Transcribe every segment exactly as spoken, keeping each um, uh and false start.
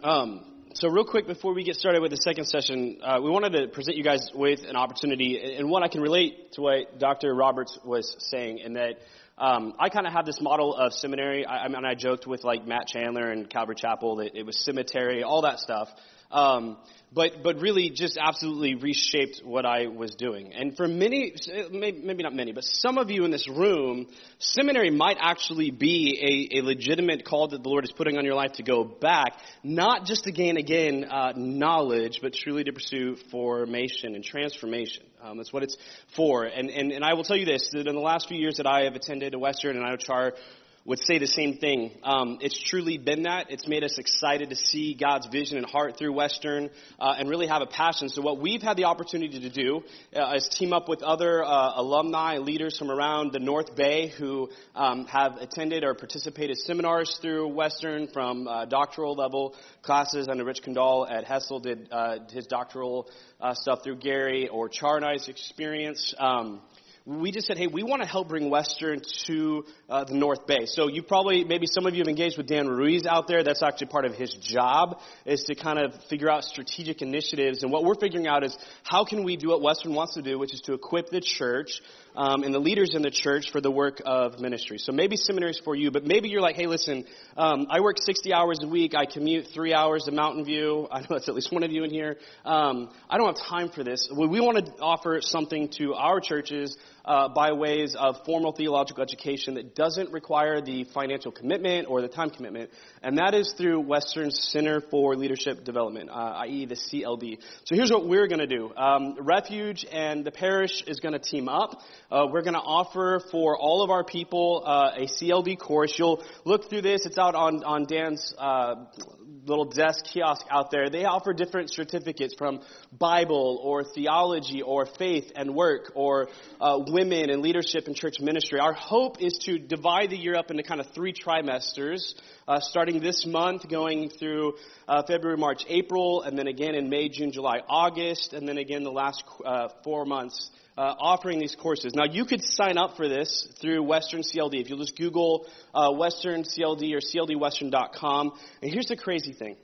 Um, so real quick before we get started with the second session, uh, we wanted to present you guys with an opportunity, and one I can relate to what Doctor Roberts was saying, in that um, I kind of have this model of seminary. I, I mean, I joked with like Matt Chandler and Calvary Chapel that it was cemetery, all that stuff. Um, but but really just absolutely reshaped what I was doing. And for many, maybe, maybe not many, but some of you in this room, seminary might actually be a, a legitimate call that the Lord is putting on your life to go back, not just to gain, again, uh, knowledge, but truly to pursue formation and transformation. Um, that's what it's for. And, and, and I will tell you this, that in the last few years that I have attended a Western, and I know Char would say the same thing. Um, it's truly been that. It's made us excited to see God's vision and heart through Western uh, and really have a passion. So what we've had the opportunity to do uh, is team up with other uh, alumni leaders from around the North Bay who um, have attended or participated seminars through Western, from uh, doctoral level classes. I know Rich Kandal at Hessel did uh, his doctoral uh, stuff through Gary, or Char and I's experience. Um, We just said, hey, we want to help bring Western to uh, the North Bay. So you probably, maybe some of you have engaged with Dan Ruiz out there. That's actually part of his job, is to kind of figure out strategic initiatives. And what we're figuring out is, how can we do what Western wants to do, which is to equip the church um, and the leaders in the church for the work of ministry. So maybe seminaries for you, but maybe you're like, hey, listen, um, I work sixty hours a week. I commute three hours to Mountain View. I know that's at least one of you in here. Um, I don't have time for this. We, we want to offer something to our churches Uh, by ways of formal theological education that doesn't require the financial commitment or the time commitment, and that is through Western's Center for Leadership Development, uh, that is the C L D. So here's what we're going to do. Um, Refuge and the parish is going to team up. Uh, we're going to offer for all of our people uh, a C L D course. You'll look through this. It's out on, on Dan's uh, little desk kiosk out there. They offer different certificates, from Bible or theology or faith and work, or uh, women and leadership and church ministry. Our hope is to divide the year up into kind of three trimesters, uh, starting this month, going through uh, February, March, April, and then again in May, June, July, August, and then again the last uh, four months. Uh, offering these courses. Now, you could sign up for this through Western C L D. If you just Google uh, Western C L D or C L D Western dot com. And here's the crazy thing.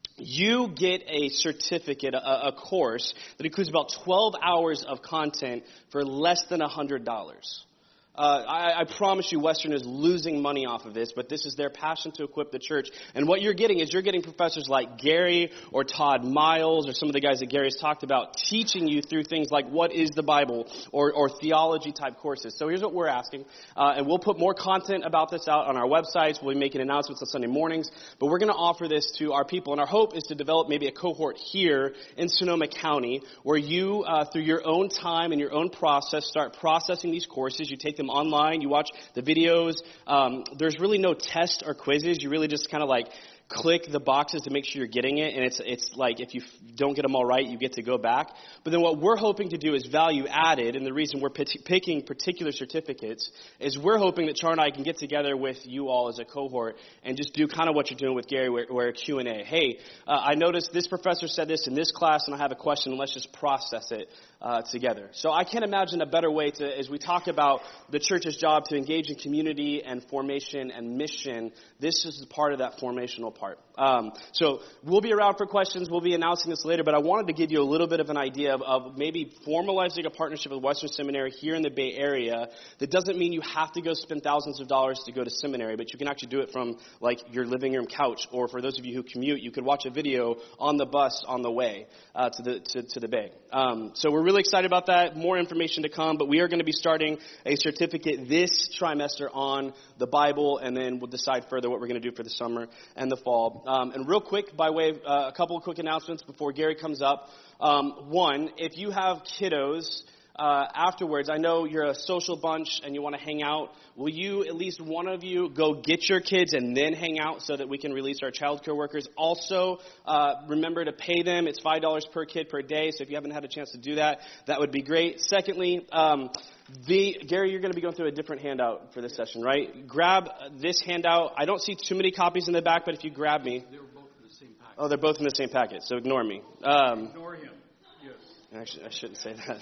You get a certificate, a, a course that includes about twelve hours of content for less than one hundred dollars. Uh, I, I promise you Western is losing money off of this, but this is their passion to equip the church. And what you're getting is you're getting professors like Gary or Todd Miles or some of the guys that Gary's talked about, teaching you through things like what is the Bible, or, or theology type courses. So here's what we're asking. Uh, and we'll put more content about this out on our websites. We'll be making announcements on Sunday mornings. But we're going to offer this to our people. And our hope is to develop maybe a cohort here in Sonoma County where you, uh, through your own time and your own process, start processing these courses. You take them online, you watch the videos. Um, there's really no test or quizzes. You really just kind of like click the boxes to make sure you're getting it, and it's it's like if you f- don't get them all right, you get to go back. But then what we're hoping to do is value added, and the reason we're p- picking particular certificates is we're hoping that Char and I can get together with you all as a cohort and just do kind of what you're doing with Gary, where, where Q and A. Hey, uh, I noticed this professor said this in this class, and I have a question, and let's just process it uh, together. So I can't imagine a better way to, as we talk about the church's job to engage in community and formation and mission, this is part of that formational part. Um, so we'll be around for questions. We'll be announcing this later, but I wanted to give you a little bit of an idea of, of maybe formalizing a partnership with Western Seminary here in the Bay Area. That doesn't mean you have to go spend thousands of dollars to go to seminary, but you can actually do it from like your living room couch, or for those of you who commute, you could watch a video on the bus on the way uh, to the to, to the Bay. Um, so we're really excited about that. More information to come, but we are going to be starting a certificate this trimester on the Bible, and then we'll decide further what we're going to do for the summer and the fall. Um, and real quick, by way of uh, a couple of quick announcements before Gary comes up. Um, one, if you have kiddos uh, afterwards, I know you're a social bunch and you want to hang out. Will you, at least one of you, go get your kids and then hang out so that we can release our child care workers? Also, uh, remember to pay them. It's five dollars per kid per day. So if you haven't had a chance to do that, that would be great. Secondly, um, The, Gary, you're going to be going through a different handout for this session, right? Grab this handout. I don't see too many copies in the back, but if you grab me. They were both in the same packet. Oh, they're both in the same packet, so ignore me. Um, ignore him, yes. Actually, I shouldn't say that.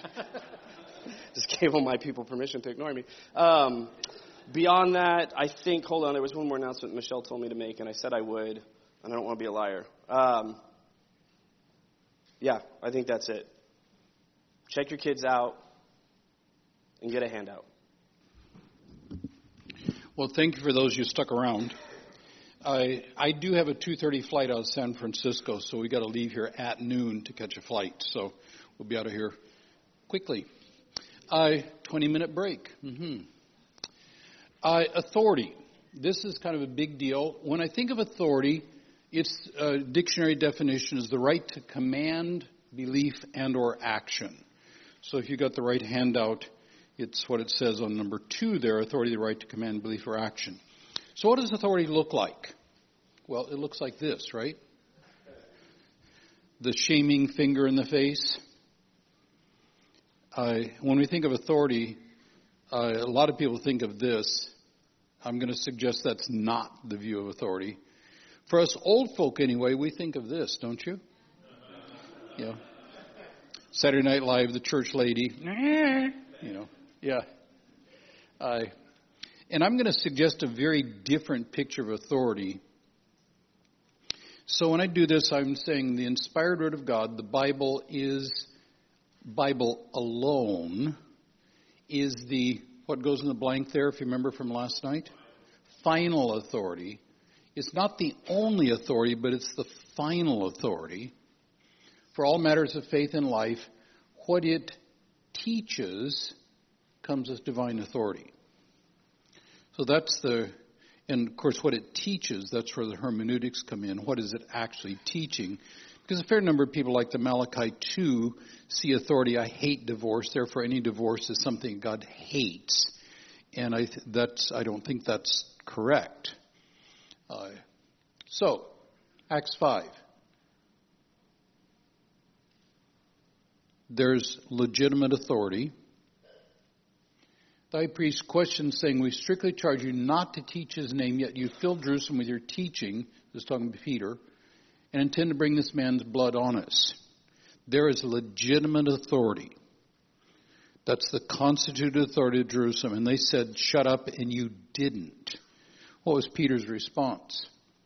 Just gave all my people permission to ignore me. Um, beyond that, I think, hold on, there was one more announcement Michelle told me to make, and I said I would. and I don't want to be a liar. Um, yeah, I think that's it. Check your kids out and get a handout. Well, thank you for those who stuck around. I I do have a two thirty flight out of San Francisco, so we got to leave here at noon to catch a flight. So we'll be out of here quickly. I twenty minute break. Mm-hmm. I authority. This is kind of a big deal. When I think of authority, its uh, dictionary definition is the right to command, belief, and or action. So if you got the right handout, it's what it says on number two there, authority, the right to command, belief, or action. So what does authority look like? Well, it looks like this, right? The shaming finger in the face. Uh, when we think of authority, uh, a lot of people think of this. I'm going to suggest that's not the view of authority. For us old folk, anyway, we think of this, don't you? Yeah. Saturday Night Live, the church lady. You know, yeah. Uh, and I'm going to suggest a very different picture of authority. So when I do this, I'm saying the inspired word of God, the Bible is, Bible alone, is the, what goes in the blank there, if you remember from last night? Final authority. It's not the only authority, but it's the final authority. For all matters of faith and life, what it teaches comes as divine authority. So that's the, and of course what it teaches, that's where the hermeneutics come in. What is it actually teaching? Because a fair number of people like the Malachi two see authority, I hate divorce, therefore any divorce is something God hates. And I th- that's I don't think that's correct. Uh, so, Acts five. There's legitimate authority. The high priest questioned, saying, we strictly charge you not to teach his name, yet you filled Jerusalem with your teaching, this is talking to Peter, and intend to bring this man's blood on us. There is legitimate authority. That's the constituted authority of Jerusalem. And they said, shut up, and you didn't. What was Peter's response?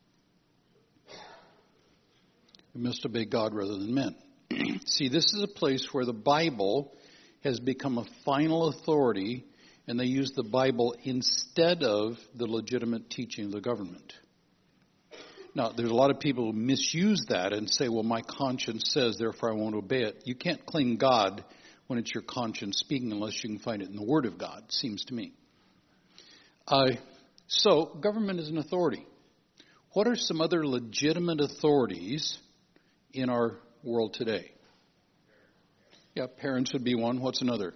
We must obey God rather than men. See, this is a place where the Bible has become a final authority, and they use the Bible instead of the legitimate teaching of the government. Now, there's a lot of people who misuse that and say, well, my conscience says, therefore I won't obey it. You can't claim God when it's your conscience speaking unless you can find it in the Word of God, seems to me. Uh, so, government is an authority. What are some other legitimate authorities in our world today? Yeah, parents would be one. What's another?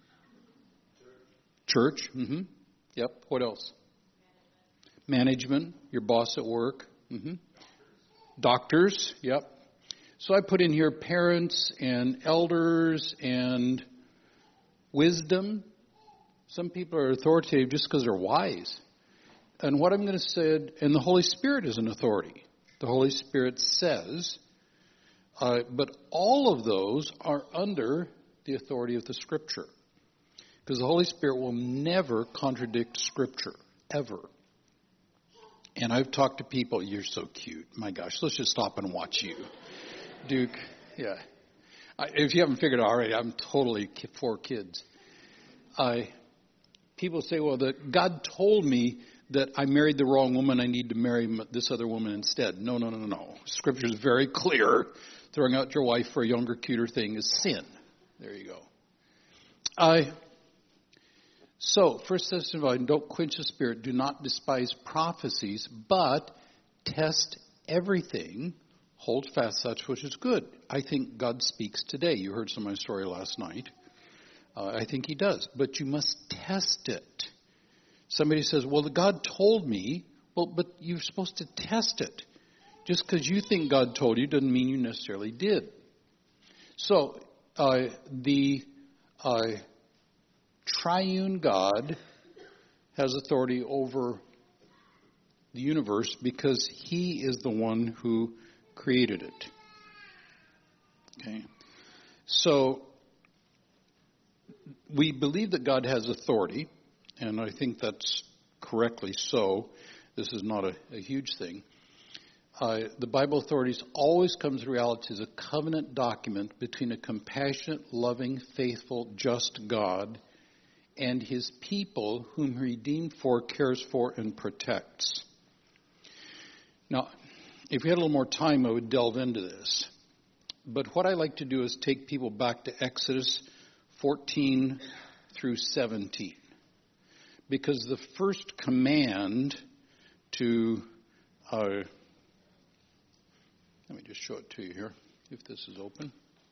Church. Mm-hmm. Yep. What else? Management. Your boss at work. Mm-hmm. Doctors. Yep. So I put in here parents and elders and wisdom. Some people are authoritative just because they're wise. And what I'm going to say, and the Holy Spirit is an authority. The Holy Spirit says, uh, but all of those are under the authority of the Scripture. Because the Holy Spirit will never contradict Scripture, ever. And I've talked to people, you're so cute. My gosh, let's just stop and watch you. Duke, yeah. I, if you haven't figured it out already, I'm totally for kids. I, people say, well, that God told me that I married the wrong woman, I need to marry this other woman instead. No, no, no, no, no. Scripture is very clear. Throwing out your wife for a younger, cuter thing is sin. There you go. I... So, First Thessalonians, don't quench the spirit, do not despise prophecies, but test everything, hold fast such which is good. I think God speaks today. You heard some of my story last night. Uh, I think he does, but you must test it. Somebody says, well, God told me. Well, but you're supposed to test it. Just because you think God told you doesn't mean you necessarily did. So, uh, the... Uh, Triune God has authority over the universe because he is the one who created it. Okay. So we believe that God has authority, and I think that's correctly so. This is not a, a huge thing. uh, the Bible authorities always come to reality as a covenant document between a compassionate, loving, faithful, just God and his people whom he redeemed for, cares for, and protects. Now, if we had a little more time, I would delve into this. But what I like to do is take people back to Exodus fourteen through seventeen. Because the first command to, uh, let me just show it to you here, if this is open.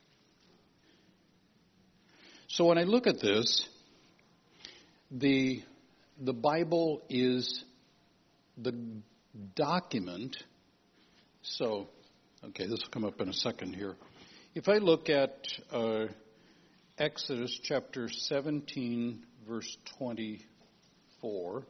So when I look at this, the the Bible is the document. So, okay, this will come up in a second here. If I look at uh, Exodus chapter seventeen, verse twenty-four.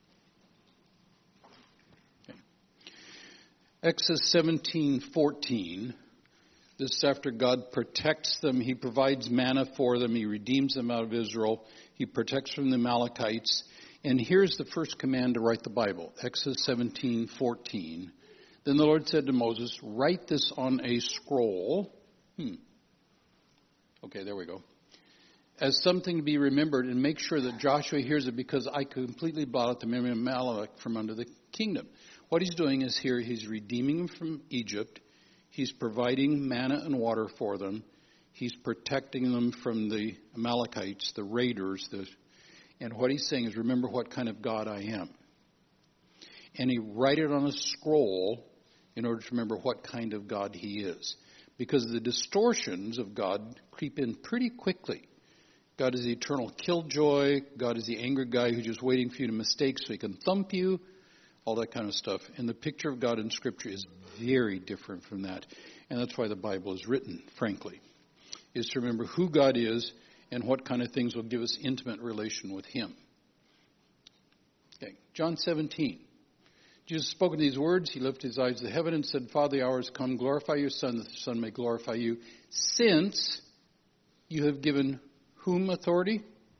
Okay. Exodus seventeen fourteen. This is after God protects them. He provides manna for them. He redeems them out of Israel. He protects from the Amalekites. And here's the first command to write the Bible. Exodus seventeen fourteen. Then the Lord said to Moses, write this on a scroll. Hmm. Okay, there we go. As something to be remembered, and make sure that Joshua hears it, because I completely blot out the memory of Amalek from under the kingdom. What he's doing is here, he's redeeming them from Egypt. He's providing manna and water for them. He's protecting them from the Amalekites, the raiders. The, and what he's saying is, remember what kind of God I am. And he write it on a scroll in order to remember what kind of God he is. Because the distortions of God creep in pretty quickly. God is the eternal killjoy. God is the angry guy who's just waiting for you to mistake so he can thump you. All that kind of stuff. And the picture of God in Scripture is very different from that. And that's why the Bible is written, frankly, is to remember who God is and what kind of things will give us intimate relation with him. Okay, John seventeen. Jesus spoke in these words. He lifted his eyes to heaven and said, Father, the hour has come. Glorify your Son, that the Son may glorify you. Since you have given whom authority?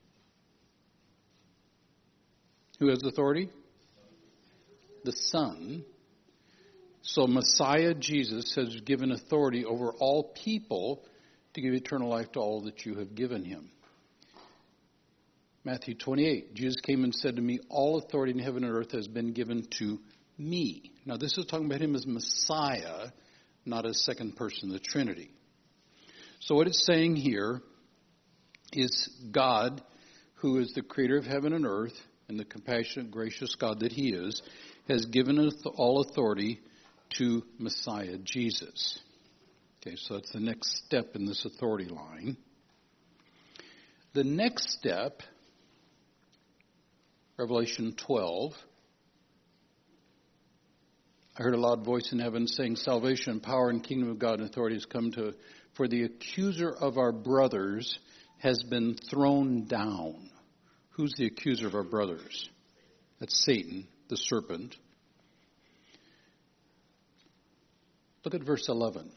Who has authority? The Son. So Messiah Jesus has given authority over all people to give eternal life to all that you have given him. Matthew twenty-eight, Jesus came and said to me, all authority in heaven and earth has been given to me. Now this is talking about him as Messiah, not as second person of the Trinity. So what it's saying here is God, who is the creator of heaven and earth, and the compassionate, gracious God that he is, has given us all authority to Messiah Jesus. Okay, so that's the next step in this authority line. The next step, Revelation twelve. I heard a loud voice in heaven saying, salvation and power and kingdom of God and authority has come to, for the accuser of our brothers has been thrown down. Who's the accuser of our brothers? That's Satan, the serpent. Look at verse eleven.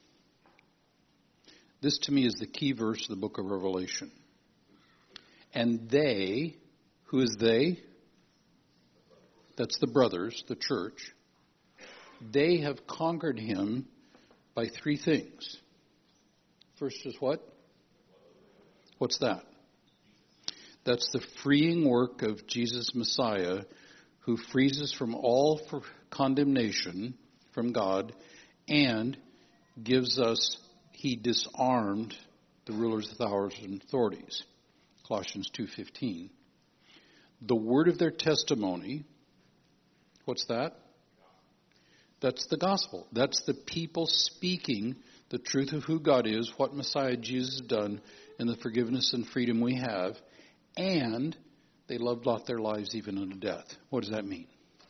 This to me is the key verse of the book of Revelation. And they, who is they? That's the brothers, the church. They have conquered him by three things. First is what? What's that? That's the freeing work of Jesus Messiah, who frees us from all for condemnation from God and gives us, he disarmed the rulers of the powers and authorities. Colossians two fifteen. The word of their testimony, what's that? That's the gospel. That's the people speaking the truth of who God is, what Messiah Jesus has done, and the forgiveness and freedom we have. And they loved not their lives even unto death. What does that mean?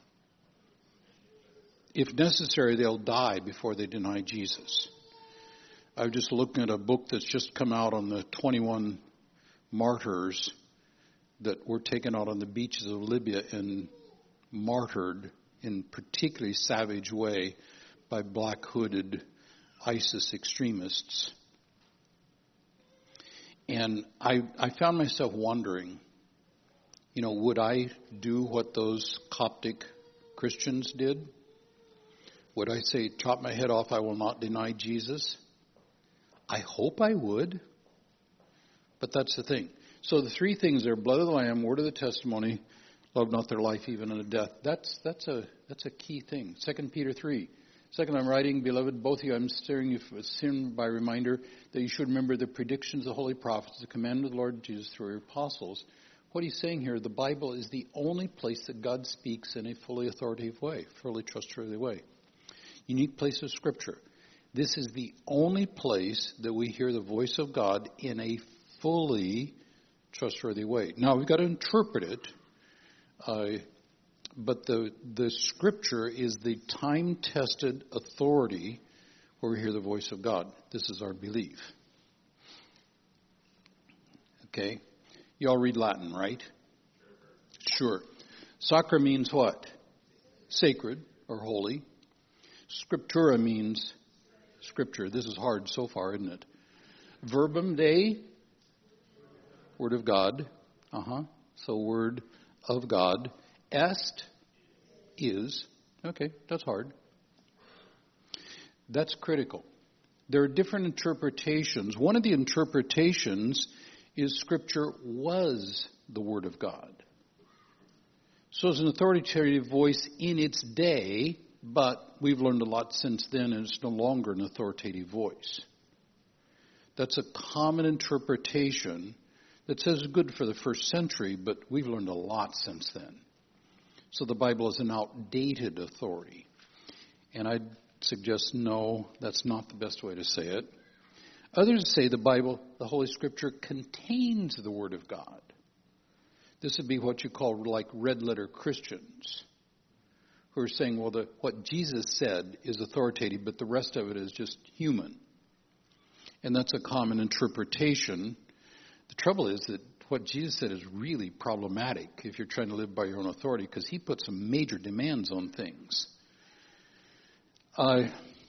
If necessary, they'll die before they deny Jesus. I was just looking at a book that's just come out on the twenty-one martyrs that were taken out on the beaches of Libya and martyred in particularly savage way by black-hooded ISIS extremists. And I, I found myself wondering, you know, would I do what those Coptic Christians did? Would I say, chop my head off, I will not deny Jesus? I hope I would. But that's the thing. So the three things are blood of the Lamb, word of the testimony, love not their life even unto death. That's that's a that's a key thing. Second Peter three. Second, I'm writing, beloved, both of you, I'm stirring you for sin by reminder that you should remember the predictions of the holy prophets, the command of the Lord Jesus through your apostles. What he's saying here, the Bible is the only place that God speaks in a fully authoritative way, fully trustworthy way. Unique place of Scripture. This is the only place that we hear the voice of God in a fully trustworthy way. Now, we've got to interpret it, uh, but the the Scripture is the time-tested authority where we hear the voice of God. This is our belief. Okay? You all read Latin, right? Sure. Sacra means what? Sacred or holy. Scriptura means Scripture. This is hard so far, isn't it? Verbum Dei, Word of God. Uh-huh. So Word of God. Est is. Okay, that's hard. That's critical. There are different interpretations. One of the interpretations is Scripture was the Word of God. So it's an authoritative voice in its day, but we've learned a lot since then, and it's no longer an authoritative voice. That's a common interpretation that says it's good for the first century, but we've learned a lot since then. So the Bible is an outdated authority. And I'd suggest no, that's not the best way to say it. Others say the Bible, the Holy Scripture, contains the Word of God. This would be what you call like red letter Christians, who are saying, well, the, what Jesus said is authoritative, but the rest of it is just human. And that's a common interpretation. The trouble is that what Jesus said is really problematic if you're trying to live by your own authority, because he put some major demands on things. Uh,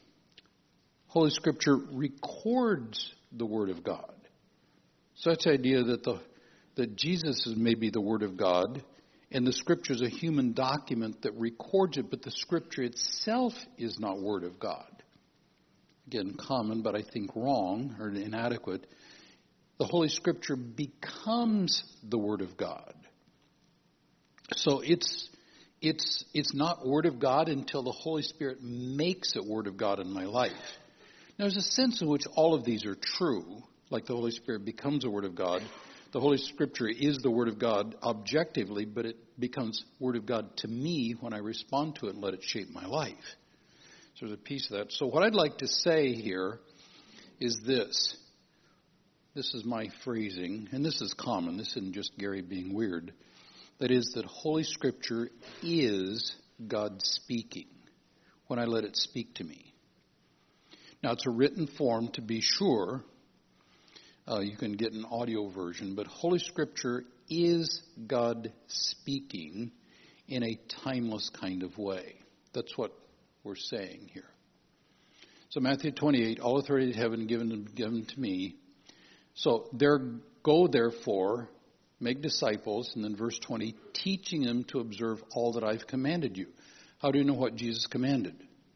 Holy Scripture records the Word of God. So that's the idea that the that Jesus is maybe the Word of God, and the Scripture is a human document that records it, but the Scripture itself is not Word of God. Again, common, but I think wrong or inadequate. The Holy Scripture becomes the Word of God. So it's it's it's not Word of God until the Holy Spirit makes it Word of God in my life. Now, there's a sense in which all of these are true, like the Holy Spirit becomes a Word of God. The Holy Scripture is the Word of God objectively, but it becomes Word of God to me when I respond to it and let it shape my life. So there's a piece of that. So what I'd like to say here is this. This is my phrasing, and this is common. This isn't just Gary being weird. That is that Holy Scripture is God speaking when I let it speak to me. Now, it's a written form to be sure. Uh, you can get an audio version, but Holy Scripture is God speaking in a timeless kind of way. That's what we're saying here. So Matthew twenty-eight, all authority in heaven given given to me. So there, go therefore, make disciples, and then verse twenty, teaching them to observe all that I've commanded you. How do you know what Jesus commanded?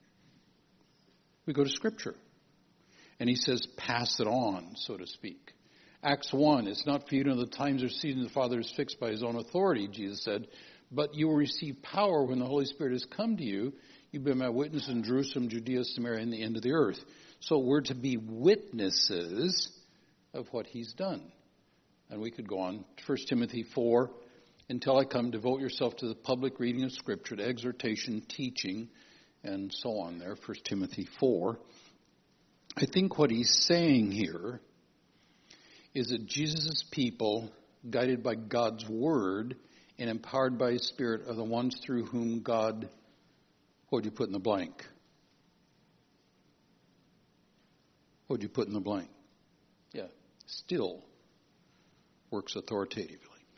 We go to Scripture. And he says, pass it on, so to speak. Acts one, it's not for you to know the times or seasons the Father is fixed by his own authority, Jesus said, but you will receive power when the Holy Spirit has come to you. You'll be my witness in Jerusalem, Judea, Samaria, and the end of the earth. So we're to be witnesses of what he's done. And we could go on. First Timothy four, until I come, devote yourself to the public reading of Scripture, to exhortation, teaching, and so on there. First Timothy four. I think what he's saying here is that Jesus' people, guided by God's Word and empowered by his Spirit, are the ones through whom God, what would you put in the blank? What would you put in the blank? Yeah, still works authoritatively.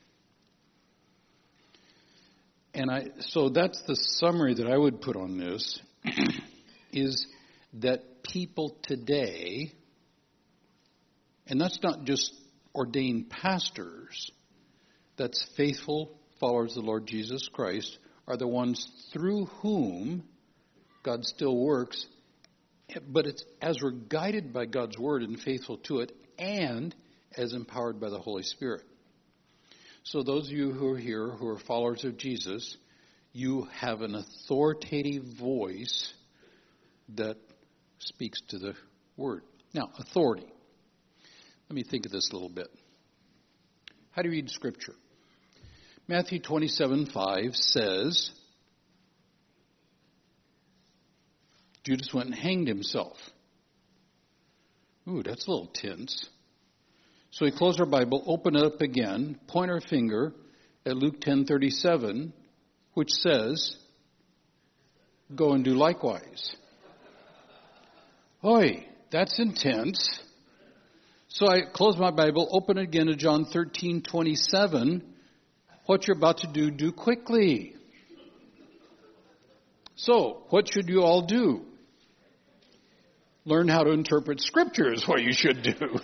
And I, so that's the summary that I would put on this, is that people today, and that's not just ordained pastors, that's faithful followers of the Lord Jesus Christ, are the ones through whom God still works, but it's as we're guided by God's word and faithful to it, and as empowered by the Holy Spirit. So those of you who are here, who are followers of Jesus, you have an authoritative voice that speaks to the word. Now, authority. Let me think of this a little bit. How do you read Scripture? Matthew twenty-seven five says, Judas went and hanged himself. Ooh, that's a little tense. So we close our Bible, open it up again, point our finger at Luke ten thirty-seven, which says, go and do likewise. Oi, that's intense. So I close my Bible, open it again to John thirteen twenty-seven. What you're about to do, do quickly. So, what should you all do? Learn how to interpret Scripture is what you should do.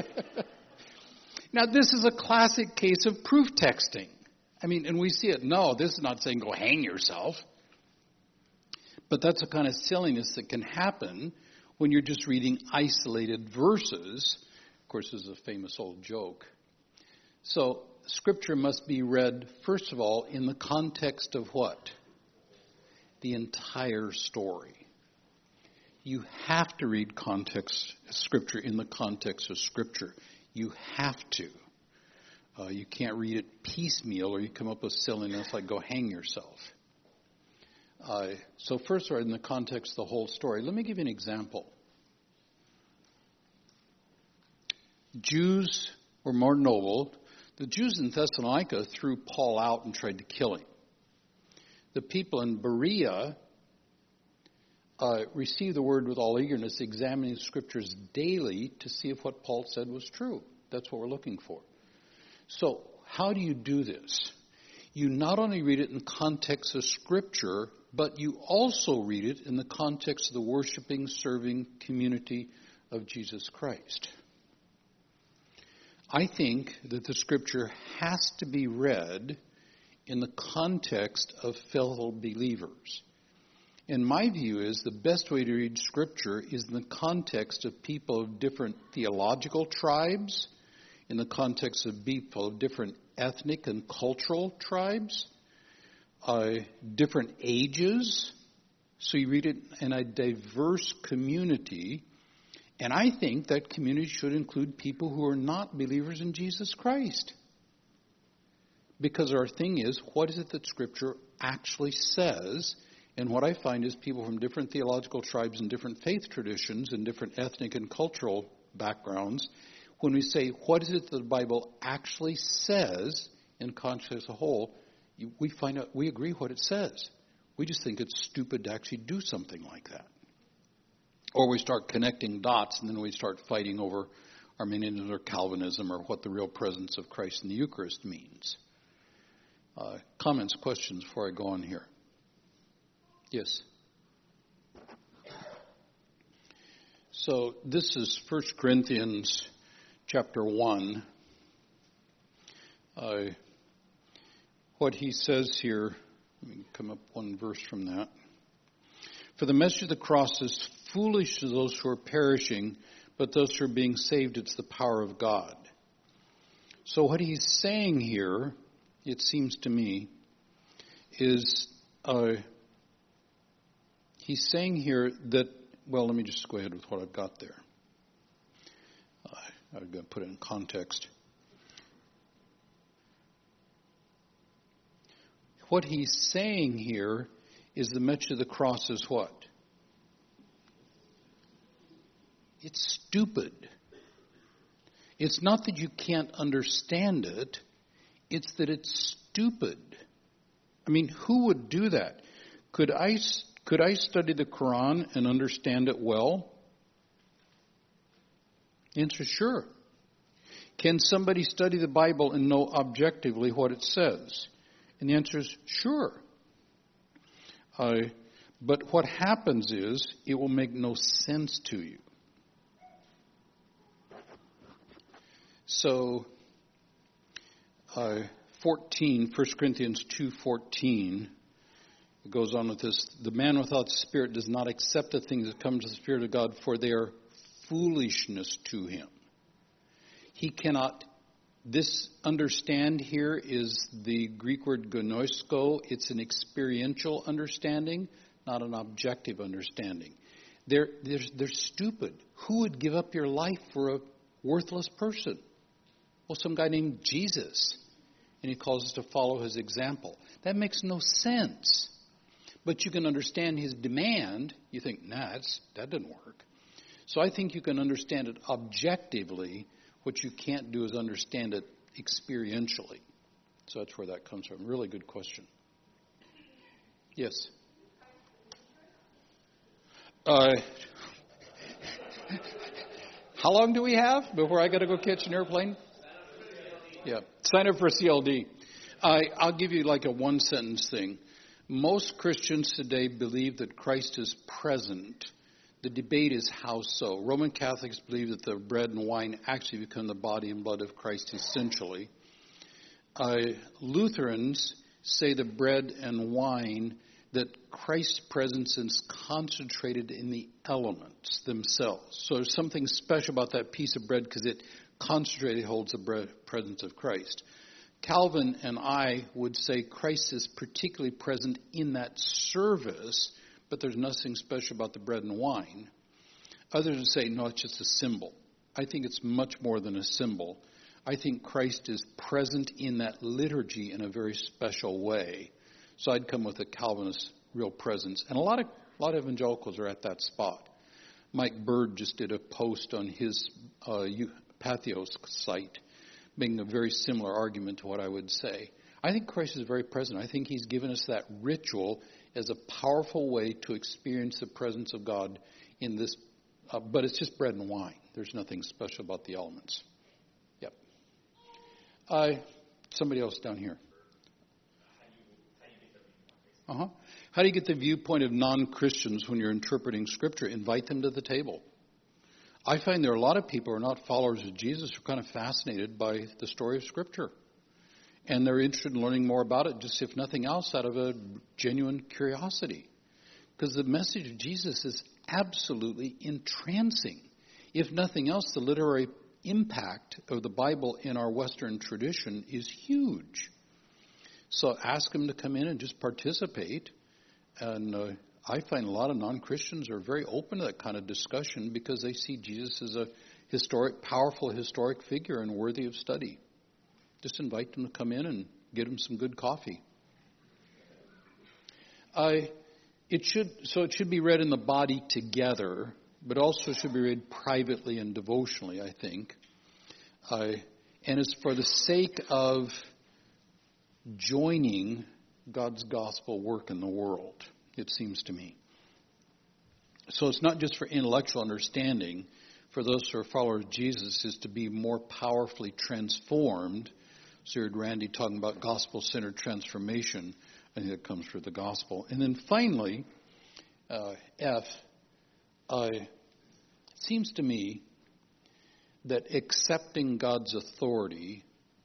Now, this is a classic case of proof texting. I mean, and we see it. No, this is not saying go hang yourself. But that's the kind of silliness that can happen when you're just reading isolated verses. Of course, this is a famous old joke. So, Scripture must be read, first of all, in the context of what? The entire story. You have to read context Scripture in the context of Scripture. You have to. Uh, you can't read it piecemeal or you come up with silliness like go hang yourself. Uh, so first, in the context of the whole story. Let me give you an example. Jews were more noble. The Jews in Thessalonica threw Paul out and tried to kill him. The people in Berea uh, received the word with all eagerness, examining the Scriptures daily to see if what Paul said was true. That's what we're looking for. So, how do you do this? You not only read it in context of Scripture, but you also read it in the context of the worshiping, serving community of Jesus Christ. I think that the Scripture has to be read in the context of fellow believers. And my view is the best way to read Scripture is in the context of people of different theological tribes, in the context of people of different ethnic and cultural tribes, uh, different ages. So you read it in a diverse community. And I think that community should include people who are not believers in Jesus Christ. Because our thing is, what is it that Scripture actually says? And what I find is people from different theological tribes and different faith traditions and different ethnic and cultural backgrounds, when we say, what is it that the Bible actually says in context as a whole, we find out, we agree what it says. We just think it's stupid to actually do something like that. Or we start connecting dots and then we start fighting over Arminianism or Calvinism or what the real presence of Christ in the Eucharist means. Uh, comments, questions before I go on here? Yes. So this is First Corinthians chapter one. Uh, what he says here, let me come up one verse from that. For the message of the cross is foolish to those who are perishing, but those who are being saved, it's the power of God. So what he's saying here, it seems to me, is uh, he's saying here that, well, let me just go ahead with what I've got there. Uh, I'm going to put it in context. What he's saying here is the message of the cross is what? It's stupid. It's not that you can't understand it. It's that it's stupid. I mean, who would do that? Could I, could I study the Quran and understand it well? The answer is sure. Can somebody study the Bible and know objectively what it says? And the answer is sure. Uh, but what happens is it will make no sense to you. So, uh, fourteen, First Corinthians two fourteen, It goes on with this. The man without the Spirit does not accept the things that come to the Spirit of God, for they are foolishness to him. He cannot. This understand here is the Greek word gnosko. It's an experiential understanding, not an objective understanding. They're, they're, they're stupid. Who would give up your life for a worthless person? Well, some guy named Jesus. And he calls us to follow his example. That makes no sense. But you can understand his demand. You think, nah, that's, that didn't work. So I think you can understand it objectively. What you can't do is understand it experientially. So that's where that comes from. Really good question. Yes? Uh, how long do we have before I got to go catch an airplane? Yeah. Sign up for C L D. I, I'll give you like a one-sentence thing. Most Christians today believe that Christ is present. The debate is how so. Roman Catholics believe that the bread and wine actually become the body and blood of Christ essentially. Uh, Lutherans say the bread and wine, that Christ's presence is concentrated in the elements themselves. So there's something special about that piece of bread because it concentrated holds the bread, presence of Christ. Calvin and I would say Christ is particularly present in that service, but there's nothing special about the bread and wine. Others would say, no, it's just a symbol. I think it's much more than a symbol. I think Christ is present in that liturgy in a very special way. So I'd come with a Calvinist real presence. And a lot of a lot of evangelicals are at that spot. Mike Bird just did a post on his uh, Patheos site, making a very similar argument to what I would say. I think Christ is very present. I think he's given us that ritual as a powerful way to experience the presence of God in this. Uh, but it's just bread and wine. There's nothing special about the elements. Yep. Uh, somebody else down here. Uh-huh. How do you get the viewpoint of non-Christians when you're interpreting Scripture? Invite them to the table. I find there are a lot of people who are not followers of Jesus who are kind of fascinated by the story of Scripture. And they're interested in learning more about it, just if nothing else, out of a genuine curiosity. Because the message of Jesus is absolutely entrancing. If nothing else, the literary impact of the Bible in our Western tradition is huge. So ask them to come in and just participate. And uh, I find a lot of non-Christians are very open to that kind of discussion because they see Jesus as a historic, powerful historic figure and worthy of study. Just invite them to come in and get them some good coffee. I, it should so it should be read in the body together, but also should be read privately and devotionally, I think. I, and it's for the sake of joining God's gospel work in the world, it seems to me. So it's not just for intellectual understanding. For those who are followers of Jesus, is to be more powerfully transformed. So you heard Randy talking about gospel-centered transformation. I think that comes through the gospel. And then finally, uh, F, uh, it seems to me that accepting God's authority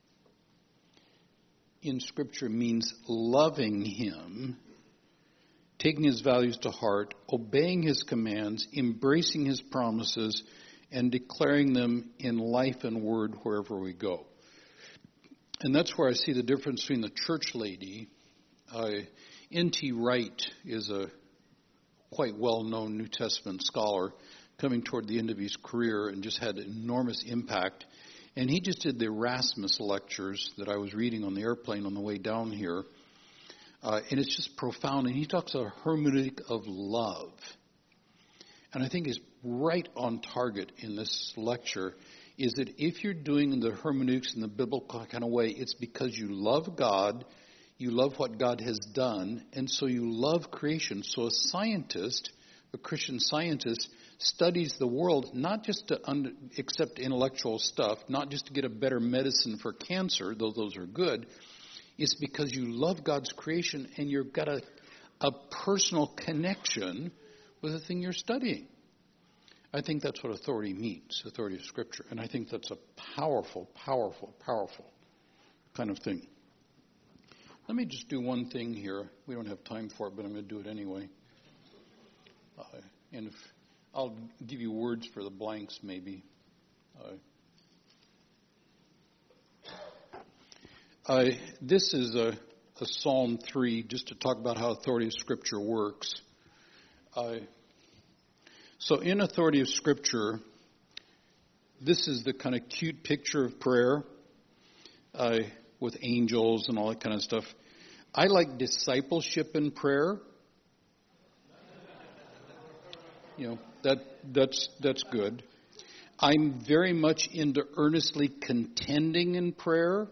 in Scripture means loving Him, taking His values to heart, obeying His commands, embracing His promises, and declaring them in life and word wherever we go. And that's where I see the difference between the church lady. Uh, N T Wright is a quite well-known New Testament scholar coming toward the end of his career and just had enormous impact. And he just did the Erasmus lectures that I was reading on the airplane on the way down here. Uh, and it's just profound. And he talks about a hermeneutic of love. And I think is right on target in this lecture is that if you're doing the hermeneutics in the biblical kind of way, it's because you love God, you love what God has done, and so you love creation. So a scientist, a Christian scientist, studies the world not just to under, accept intellectual stuff, not just to get a better medicine for cancer, though those are good. It's because you love God's creation and you've got a, a personal connection with the thing you're studying. I think that's what authority means, authority of Scripture. And I think that's a powerful, powerful, powerful kind of thing. Let me just do one thing here. We don't have time for it, but I'm going to do it anyway. Uh, and if I'll give you words for the blanks, maybe. Uh, uh, this is a, a Psalm three, just to talk about how authoritative Scripture works. Uh, so in authoritative Scripture, this is the kind of cute picture of prayer. Uh, with angels and all that kind of stuff. I like discipleship in prayer. You know, that that's that's good. I'm very much into earnestly contending in prayer.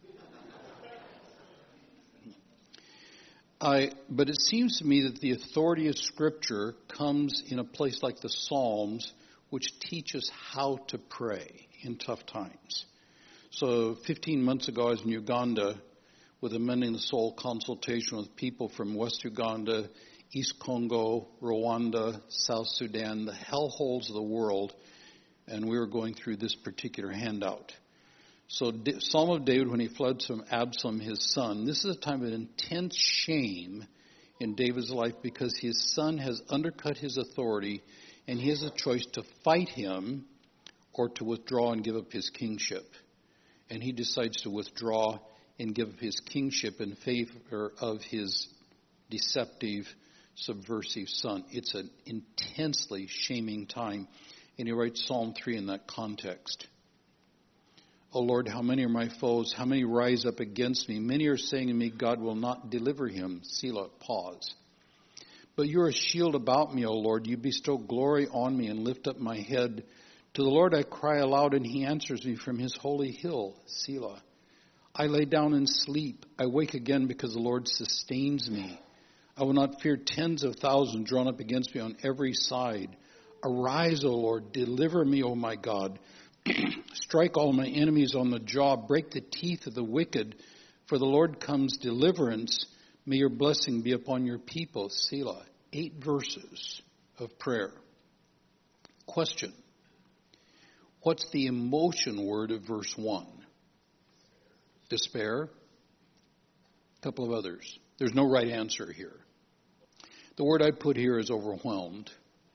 I, but it seems to me that the authority of Scripture comes in a place like the Psalms, which teaches how to pray in tough times. So fifteen months ago, I was in Uganda with a Mending the Soul consultation with people from West Uganda, East Congo, Rwanda, South Sudan, the hellholes of the world, and we were going through this particular handout. So Psalm of David, when he fled from Absalom, his son, this is a time of intense shame in David's life because his son has undercut his authority, and he has a choice to fight him or to withdraw and give up his kingship. And he decides to withdraw and give up his kingship in favor of his deceptive, subversive son. It's an intensely shaming time. And he writes Psalm three in that context. O Lord, how many are my foes? How many rise up against me? Many are saying to me, God will not deliver him. Selah, pause. But you are a shield about me, O Lord. You bestow glory on me and lift up my head. To the Lord I cry aloud, and he answers me from his holy hill, Selah. I lay down and sleep. I wake again because the Lord sustains me. I will not fear tens of thousands drawn up against me on every side. Arise, O Lord, deliver me, O my God. Strike all my enemies on the jaw. Break the teeth of the wicked. For the Lord comes deliverance. May your blessing be upon your people, Selah. Eight verses of prayer. Question. What's the emotion word of verse one? Despair. A couple of others. There's no right answer here. The word I put here is overwhelmed.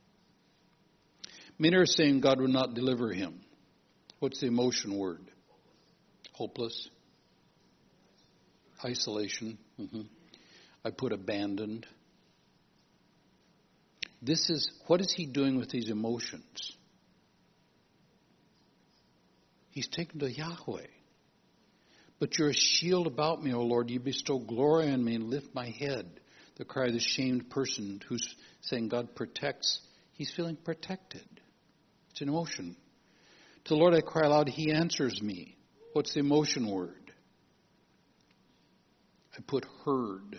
Many are saying God would not deliver him. What's the emotion word? Hopeless. Isolation. Mm-hmm. I put abandoned. This is, what is he doing with these emotions? He's taken to Yahweh. But you're a shield about me, O Lord. You bestow glory on me and lift my head. The cry of the shamed person who's saying God protects. He's feeling protected. It's an emotion. To the Lord I cry aloud. He answers me. What's the emotion word? I put heard.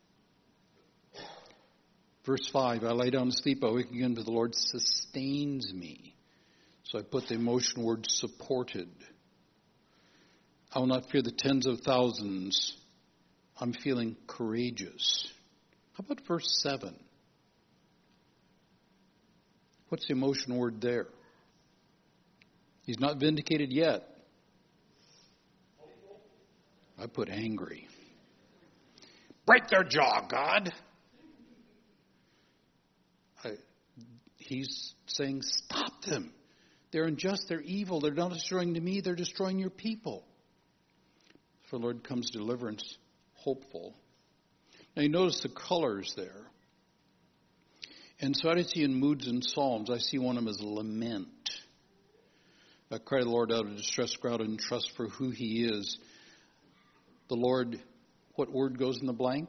Verse five. I lay down to sleep. I wake again, but the Lord sustains me. So I put the emotion word supported. I will not fear the tens of thousands. I'm feeling courageous. How about verse seven? What's the emotion word there? He's not vindicated yet. I put angry. Break their jaw, God. I, he's saying, stop them. They're unjust, they're evil, they're not destroying to me, they're destroying your people. For the Lord comes deliverance, hopeful. Now you notice the colors there. And so I see in moods and psalms, I see one of them as lament. I cry to the Lord out of distress, crowd and trust for who he is. The Lord, what word goes in the blank?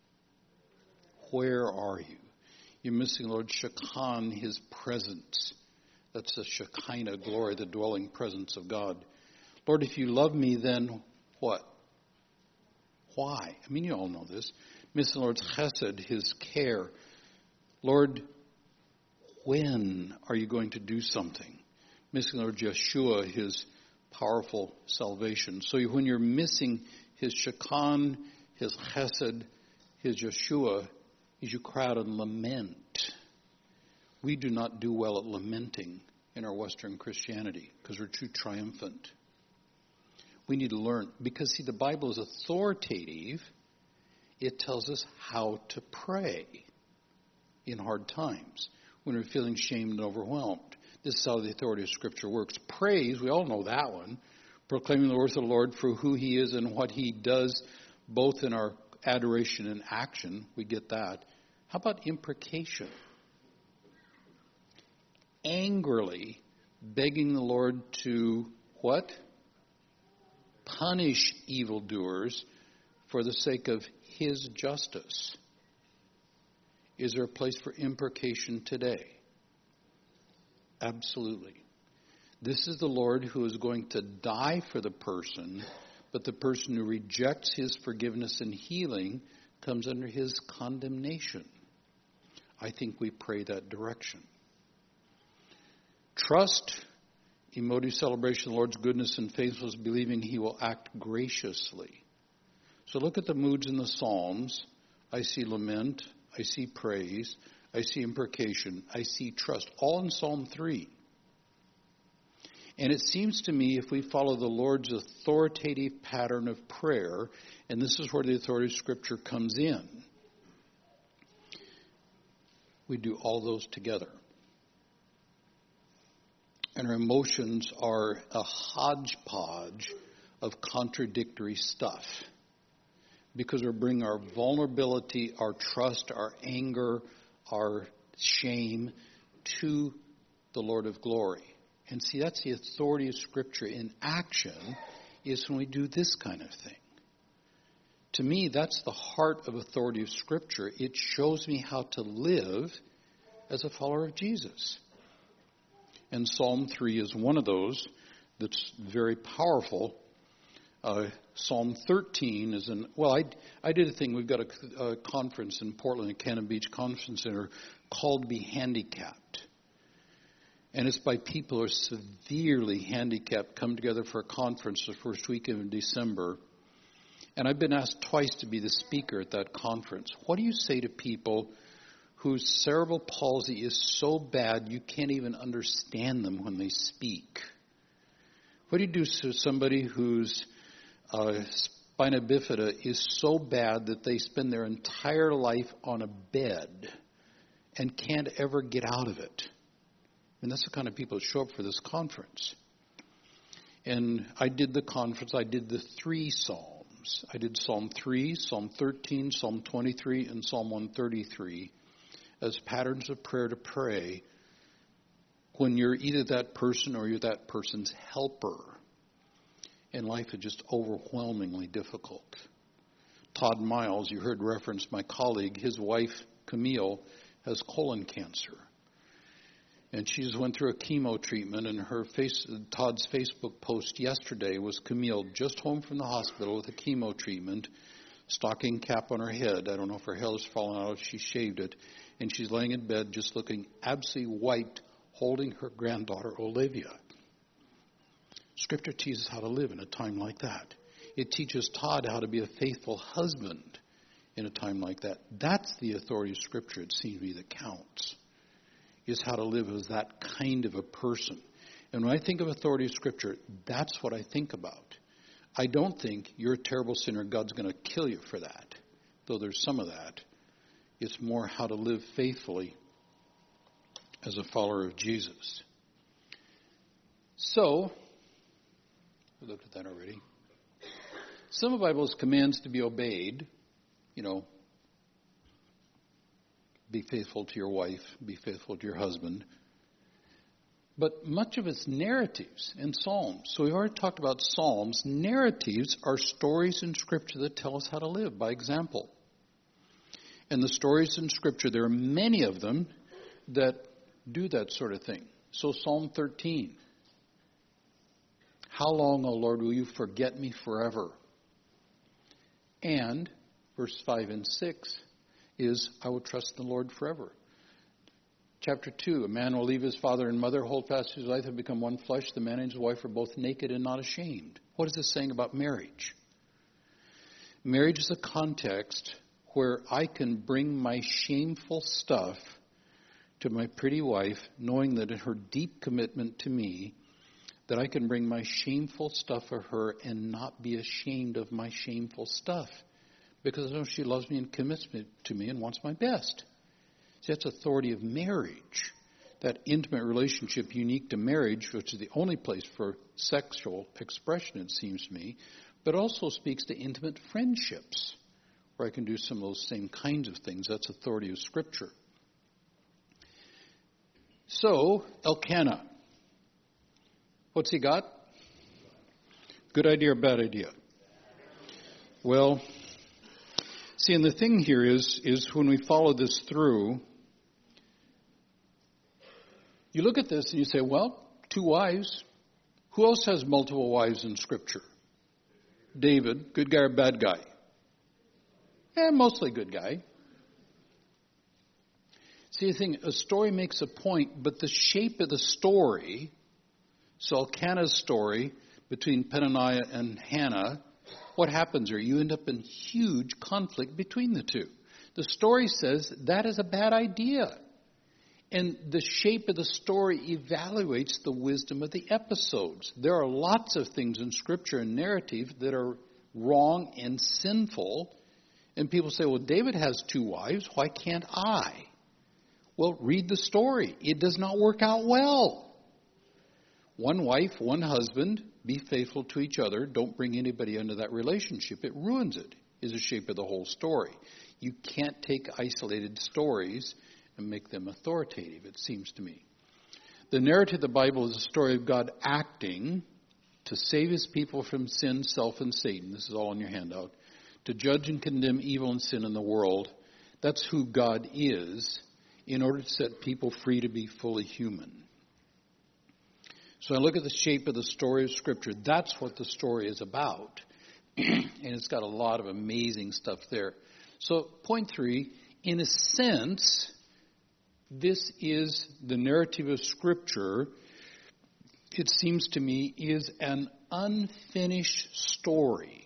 Where are you? You're missing, Lord, Shekinah, his presence. That's the Shekinah glory, the dwelling presence of God. Lord, if you love me, then what? Why? I mean, you all know this. Miss the Lord's chesed, his care. Lord, when are you going to do something? Missing Lord Yeshua, his powerful salvation. So when you're missing his Shekinah, his chesed, his Yeshua, you cry out and lament. We do not do well at lamenting in our Western Christianity because we're too triumphant. We need to learn, because see, the Bible is authoritative, It tells us how to pray in hard times when we're feeling shamed and overwhelmed. This is how the authority of Scripture works. Praise, we all know that one. Proclaiming the worth of the Lord for who He is and what He does, both in our adoration and action. We get that. How about imprecation? Angrily begging the Lord to what? Punish evildoers for the sake of His justice. Is there a place for imprecation today? Absolutely. This is the Lord who is going to die for the person, but the person who rejects His forgiveness and healing comes under His condemnation. I think we pray that direction. Trust, emotive celebration of the Lord's goodness and faithfulness, believing He will act graciously. So look at the moods in the Psalms. I see lament, I see praise, I see imprecation, I see trust, all in Psalm three. And it seems to me if we follow the Lord's authoritative pattern of prayer, and this is where the authority of Scripture comes in, we do all those together. And our emotions are a hodgepodge of contradictory stuff because we bring our vulnerability, our trust, our anger, our shame to the Lord of glory. And see, that's the authority of Scripture in action, is when we do this kind of thing. To me, that's the heart of authority of Scripture. It shows me how to live as a follower of Jesus. And Psalm three is one of those that's very powerful. Uh, Psalm thirteen is an, well, I, I did a thing. We've got a, a conference in Portland at Cannon Beach Conference Center called Be Handicapped. And it's by people who are severely handicapped, come together for a conference the first weekend of December. And I've been asked twice to be the speaker at that conference. What do you say to people whose cerebral palsy is so bad you can't even understand them when they speak? What do you do to somebody whose uh, spina bifida is so bad that they spend their entire life on a bed and can't ever get out of it? And that's the kind of people that show up for this conference. And I did the conference, I did the three Psalms. I did Psalm three, Psalm thirteen, Psalm twenty-three, and Psalm one thirty-three as patterns of prayer to pray when you're either that person or you're that person's helper. And life is just overwhelmingly difficult. Todd Miles, you heard reference my colleague, his wife, Camille, has colon cancer. And she just went through a chemo treatment, and her face, Todd's Facebook post yesterday was Camille just home from the hospital with a chemo treatment, stocking cap on her head. I don't know if her hair has fallen out, if she shaved it. And she's laying in bed just looking absolutely white, holding her granddaughter, Olivia. Scripture teaches how to live in a time like that. It teaches Todd how to be a faithful husband in a time like that. That's the authority of Scripture, it seems to me, that counts, is how to live as that kind of a person. And when I think of authority of Scripture, that's what I think about. I don't think you're a terrible sinner, God's going to kill you for that, though there's some of that. It's more how to live faithfully as a follower of Jesus. So, we looked at that already. Some of the Bible's commands to be obeyed, you know, be faithful to your wife, be faithful to your husband. But much of it's narratives and Psalms. So we've already talked about Psalms. Narratives are stories in Scripture that tell us how to live by example. And the stories in Scripture, there are many of them that do that sort of thing. So Psalm thirteen. How long, O Lord, will you forget me forever? And verse five and six is, I will trust in the Lord forever. Chapter two, a man will leave his father and mother, hold fast his life, and become one flesh. The man and his wife are both naked and not ashamed. What is this saying about marriage? Marriage is a context where I can bring my shameful stuff to my pretty wife, knowing that in her deep commitment to me, that I can bring my shameful stuff to her and not be ashamed of my shameful stuff. because I know she loves me and commits me to me and wants my best. See, that's authority of marriage. That intimate relationship unique to marriage, which is the only place for sexual expression, it seems to me, but also speaks to intimate friendships, where I can do some of those same kinds of things. That's authority of Scripture. So, Elkanah. What's he got? Good idea or bad idea? Well, see, and the thing here is, is when we follow this through, you look at this and you say, well, two wives. Who else has multiple wives in Scripture? David, good guy or bad guy? Eh, mostly good guy. See, the thing, a story makes a point, but the shape of the story, so Elkanah's story between Peninnah and Hannah, what happens there? You end up in huge conflict between the two. The story says that is a bad idea. And the shape of the story evaluates the wisdom of the episodes. There are lots of things in Scripture and narrative that are wrong and sinful. And people say, well, David has two wives. Why can't I? Well, read the story. It does not work out well. One wife, one husband, be faithful to each other. Don't bring anybody into that relationship. It ruins it, is the shape of the whole story. You can't take isolated stories and make them authoritative, it seems to me. The narrative of the Bible is a story of God acting to save his people from sin, self, and Satan. This is all on your handout. To judge and condemn evil and sin in the world. That's who God is, in order to set people free to be fully human. So I look at the shape of the story of Scripture. That's what the story is about. And it's got a lot of amazing stuff there. So point three, in a sense, this is the narrative of Scripture. It seems to me is an unfinished story.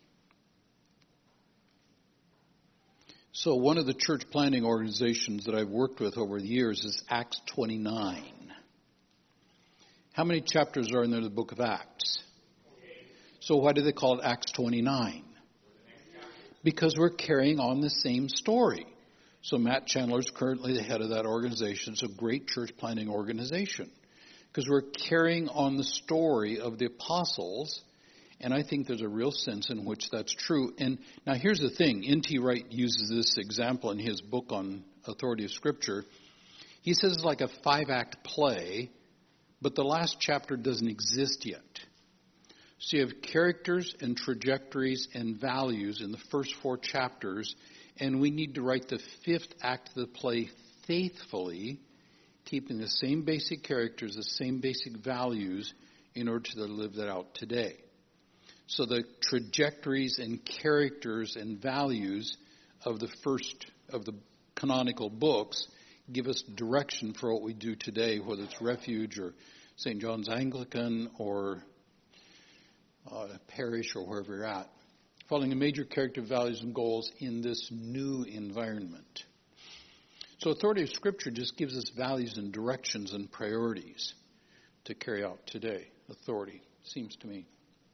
So one of the church planting organizations that I've worked with over the years is Acts twenty-nine. How many chapters are in there in the book of Acts? So why do they call it Acts twenty-nine? Because we're carrying on the same story. So Matt Chandler is currently the head of that organization. It's a great church planting organization. Because we're carrying on the story of the apostles. And I think there's a real sense in which that's true. And now here's the thing. N T Wright uses this example in his book on authority of Scripture. He says it's like a five-act play, but the last chapter doesn't exist yet. So you have characters and trajectories and values in the first four chapters, and we need to write the fifth act of the play faithfully, keeping the same basic characters, the same basic values, in order to live that out today. So the trajectories and characters and values of the first of the canonical books give us direction for what we do today, whether it's Refuge or Saint John's Anglican or uh, parish or wherever you're at. Following the major character values and goals in this new environment. So authority of Scripture just gives us values and directions and priorities to carry out today. Authority, seems to me.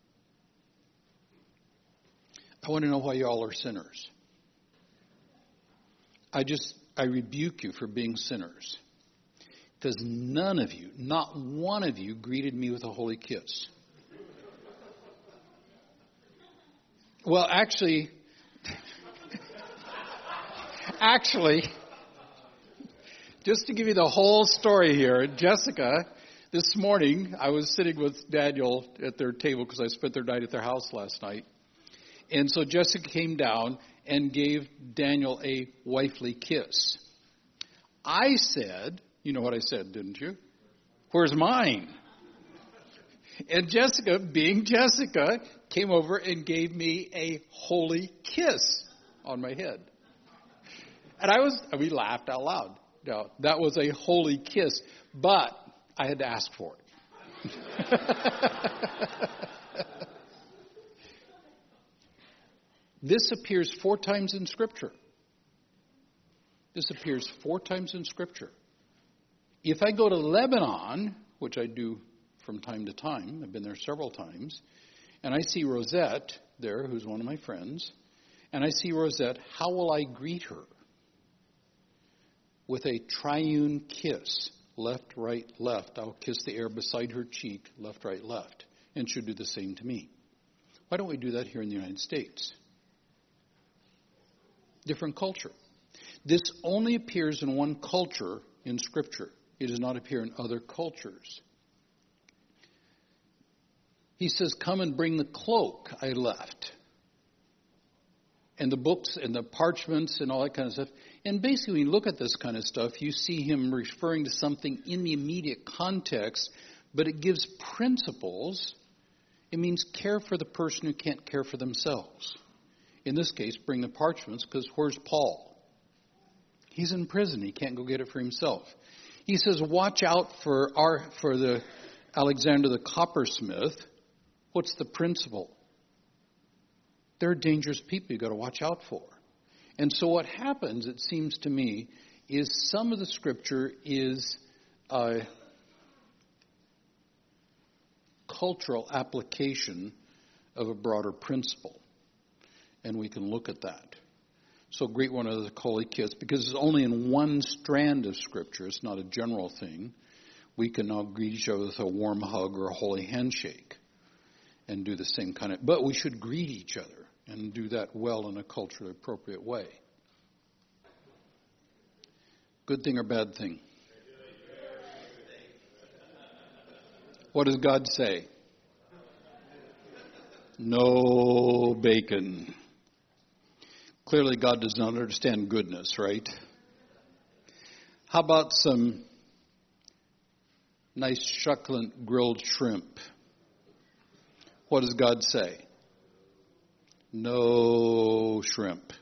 I want to know why y'all are sinners. I just, I rebuke you for being sinners. Because none of you, not one of you, greeted me with a holy kiss. Well, actually, actually, just to give you the whole story here, Jessica, this morning, I was sitting with Daniel at their table because I spent their night at their house last night. And so Jessica came down and gave Daniel a wifely kiss. I said, you know what I said, didn't you? Where's mine? And Jessica, being Jessica, came over and gave me a holy kiss on my head. And I was, we laughed out loud. No, that was a holy kiss, but I had to ask for it. This appears four times in Scripture. This appears four times in Scripture. If I go to Lebanon, which I do from time to time, I've been there several times, and I see Rosette there, who's one of my friends, and I see Rosette, how will I greet her? With a triune kiss, left, right, left. I'll kiss the air beside her cheek, left, right, left. And she'll do the same to me. Why don't we do that here in the United States? Different culture. This only appears in one culture in Scripture. It does not appear in other cultures. He says, come and bring the cloak I left. And the books and the parchments and all that kind of stuff. And basically, when you look at this kind of stuff, you see him referring to something in the immediate context, but it gives principles. It means care for the person who can't care for themselves. In this case, bring the parchments, because where's Paul? He's in prison. He can't go get it for himself. He says, watch out for our for the Alexander the coppersmith. What's the principle? They're dangerous people you've got to watch out for. And so what happens, it seems to me, is some of the Scripture is a cultural application of a broader principle. And we can look at that. So greet one another with a holy kiss, because it's only in one strand of Scripture. It's not a general thing. We can now greet each other with a warm hug or a holy handshake and do the same kind of... But we should greet each other and do that well in a culturally appropriate way. Good thing or bad thing? What does God say? No bacon. Clearly God does not understand goodness, right? How about some nice succulent grilled shrimp? What does God say? No shrimp.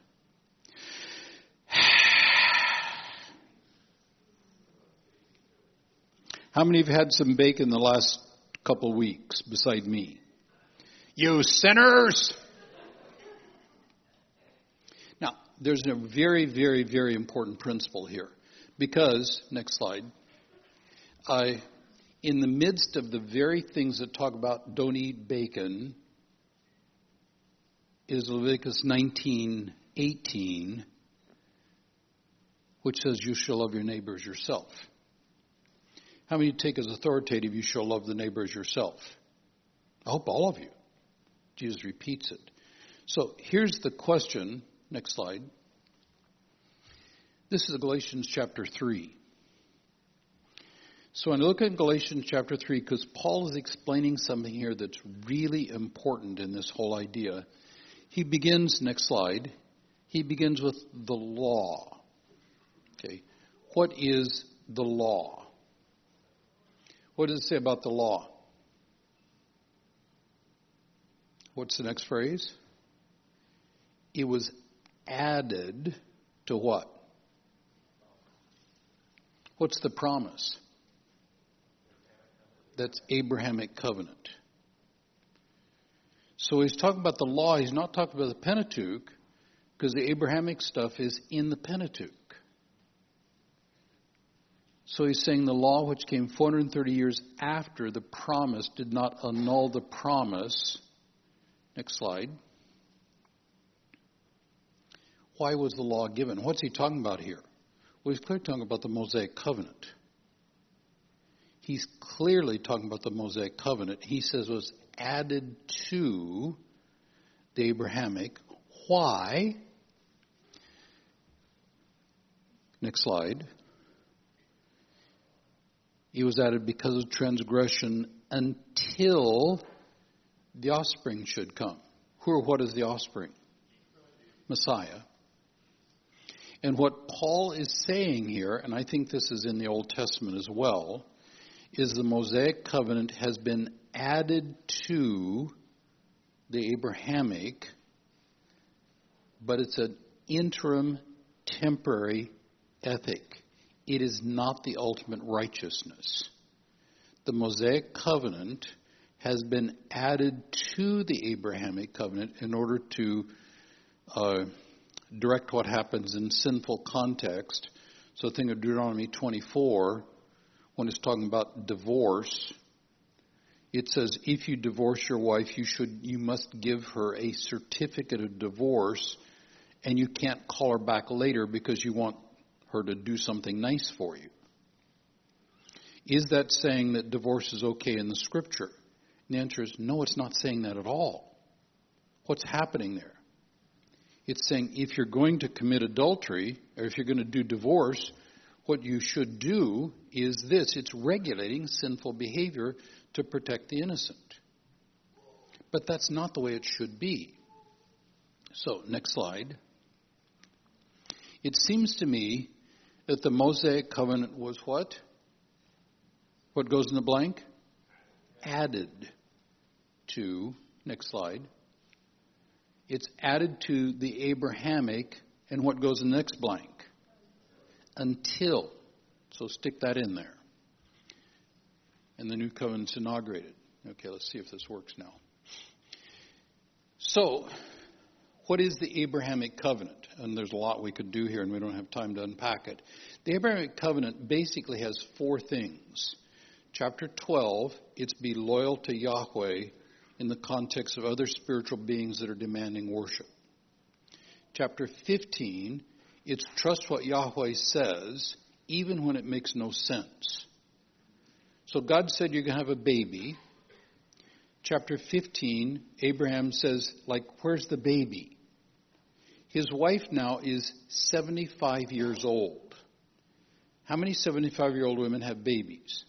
How many have had some bacon the last couple weeks beside me? You sinners! Now, there's a very, very, very important principle here. Because, next slide, I, in the midst of the very things that talk about don't eat bacon, is Leviticus nineteen eighteen, which says you shall love your neighbor as yourself. How many take as authoritative you shall love the neighbor as yourself? I hope all of you. Jesus repeats it. So here's the question. Next slide. This is Galatians chapter three. So when I look at Galatians chapter three, because Paul is explaining something here that's really important in this whole idea. He begins, next slide, he begins with the law. Okay, what is the law? What does it say about the law? What's the next phrase? It was added to what? What's the promise? That's Abrahamic covenant. So he's talking about the law. He's not talking about the Pentateuch, because the Abrahamic stuff is in the Pentateuch. So he's saying the law, which came four hundred thirty years after the promise, did not annul the promise. Next slide. Why was the law given? What's he talking about here? Well, he's clearly talking about the Mosaic covenant. He's clearly talking about the Mosaic covenant. He says it was added to the Abrahamic. Why? Next slide. It was added because of transgression until the offspring should come. Who or what is the offspring? Messiah. And what Paul is saying here, and I think this is in the Old Testament as well, is the Mosaic covenant has been added to the Abrahamic, but it's an interim, temporary ethic. It is not the ultimate righteousness. The Mosaic covenant has been added to the Abrahamic covenant in order to uh, direct what happens in sinful context. So think of Deuteronomy twenty-four, when it's talking about divorce. It says, if you divorce your wife, you should, you must give her a certificate of divorce and you can't call her back later because you want her to do something nice for you. Is that saying that divorce is okay in the Scripture? And the answer is no, it's not saying that at all. What's happening there? It's saying if you're going to commit adultery, or if you're going to do divorce, what you should do is this. It's regulating sinful behavior to protect the innocent. But that's not the way it should be. So, next slide. It seems to me that the Mosaic covenant was what? What goes in the blank? Added to, next slide. It's added to the Abrahamic, and what goes in the next blank? Until. So stick that in there. And the new covenant's inaugurated. Okay, let's see if this works now. So, what is the Abrahamic covenant? And there's a lot we could do here, and we don't have time to unpack it. The Abrahamic covenant basically has four things. Chapter twelve, it's be loyal to Yahweh in the context of other spiritual beings that are demanding worship. Chapter fifteen, it's trust what Yahweh says, even when it makes no sense. So God said you're going to have a baby. Chapter fifteen, Abraham says, like, where's the baby? His wife now is seventy-five years old. How many seventy-five-year-old women have babies?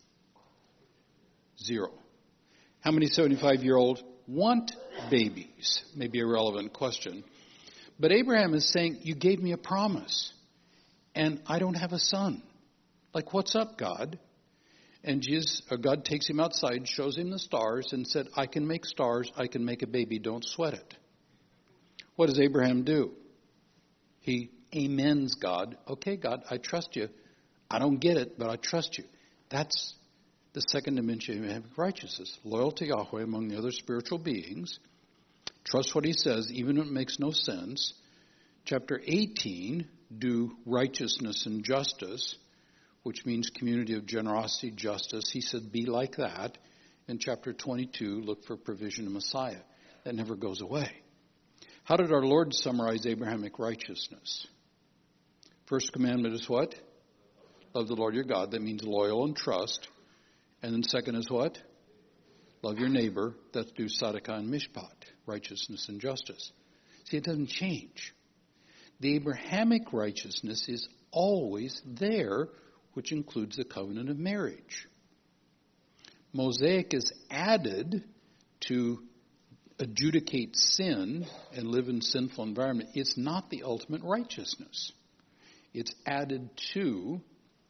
Zero. How many seventy-five-year-olds want babies? Maybe a relevant question. But Abraham is saying, you gave me a promise, and I don't have a son. Like, what's up, God? And Jesus, or God takes him outside, shows him the stars, and said, I can make stars, I can make a baby, don't sweat it. What does Abraham do? He amens God. Okay, God, I trust you. I don't get it, but I trust you. That's the second dimension of Abrahamic righteousness. Loyal to Yahweh among the other spiritual beings. Trust what he says, even when it makes no sense. Chapter eighteen, do righteousness and justice, which means community of generosity, justice. He said, be like that. In chapter twenty-two, look for provision of Messiah. That never goes away. How did our Lord summarize Abrahamic righteousness? First commandment is what? Love the Lord your God. That means loyal and trust. And then second is what? Love your neighbor. That's do tzedakah and mishpat, righteousness and justice. See, it doesn't change. The Abrahamic righteousness is always there, which includes the covenant of marriage. Mosaic is added to adjudicate sin and live in sinful environment. It's not the ultimate righteousness. It's added to.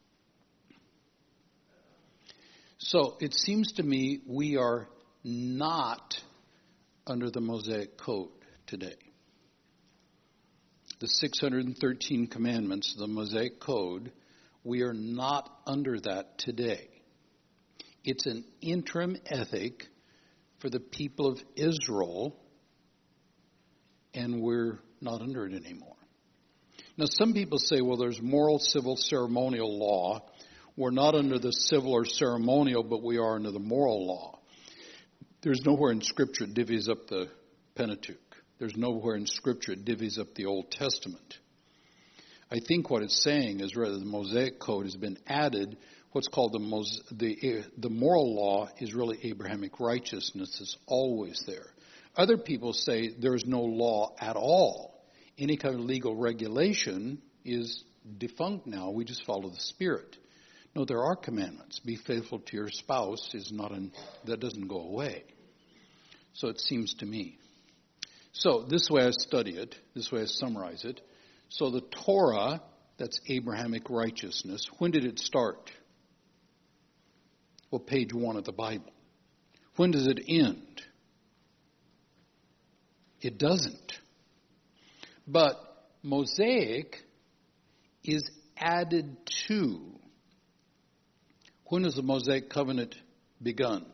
So it seems to me we are not under the Mosaic Code today. The six hundred thirteen commandments of the Mosaic Code, we are not under that today. It's an interim ethic for the people of Israel, and we're not under it anymore. Now, some people say, well, there's moral, civil, ceremonial law. We're not under the civil or ceremonial, but we are under the moral law. There's nowhere in Scripture it divvies up the Pentateuch. There's nowhere in Scripture it divvies up the Old Testament. I think what it's saying is rather the Mosaic Code has been added. What's called the, Mos- the, the moral law is really Abrahamic righteousness. It's always there. Other people say there's no law at all. Any kind of legal regulation is defunct now. We just follow the Spirit. No, there are commandments. Be faithful to your spouse is not an, that doesn't go away. So it seems to me. So this way I study it. This way I summarize it. So the Torah, that's Abrahamic righteousness. When did it start? Well, page one of the Bible. When does it end? It doesn't. But Mosaic is added to. When has the Mosaic covenant begun?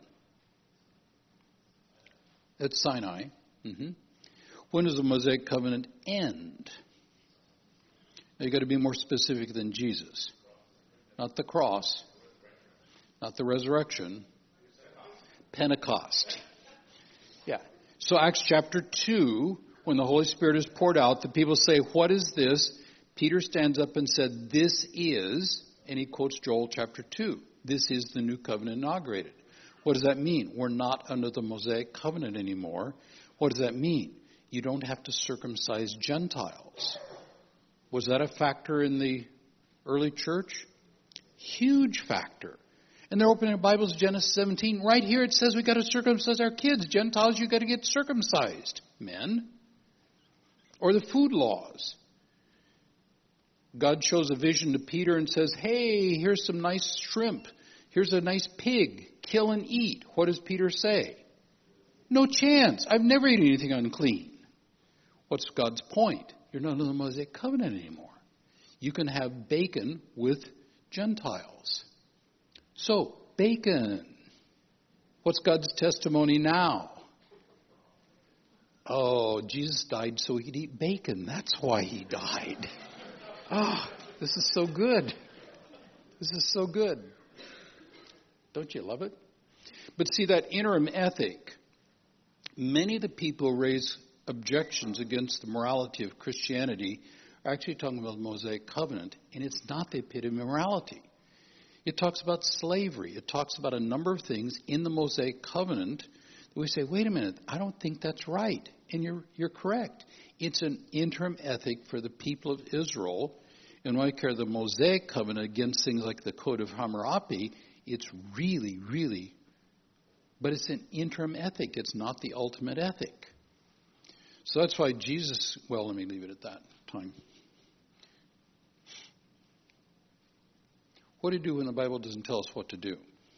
At Sinai. Mm-hmm. When does the Mosaic covenant end? Now you've got to be more specific than Jesus. Not the cross. Not the resurrection. Pentecost. Yeah. So Acts chapter two, when the Holy Spirit is poured out, the people say, what is this? Peter stands up and said, this is, and he quotes Joel chapter two. This is the new covenant inaugurated. What does that mean? We're not under the Mosaic covenant anymore. What does that mean? You don't have to circumcise Gentiles. Was that a factor in the early church? Huge factor. And they're opening their Bibles, Genesis seventeen. Right here it says we got to circumcise our kids. Gentiles, you got to get circumcised. Men. Or the food laws. God shows a vision to Peter and says, hey, here's some nice shrimp. Here's a nice pig. Kill and eat. What does Peter say? No chance. I've never eaten anything unclean. What's God's point? You're not in the Mosaic covenant anymore. You can have bacon with Gentiles. So, bacon. What's God's testimony now? Oh, Jesus died so he could eat bacon. That's why he died. Ah, oh, this is so good. This is so good. Don't you love it? But see, that interim ethic, many of the people raise objections against the morality of Christianity are actually talking about the Mosaic covenant, and it's not the epitome of morality. It talks about slavery. It talks about a number of things in the Mosaic covenant that we say, wait a minute, I don't think that's right. And you're you're correct. It's an interim ethic for the people of Israel. And when I compare the Mosaic covenant against things like the Code of Hammurabi, it's really, really, but it's an interim ethic. It's not the ultimate ethic. So that's why Jesus, well, let me leave it at that time. What do you do when the Bible doesn't tell us what to do?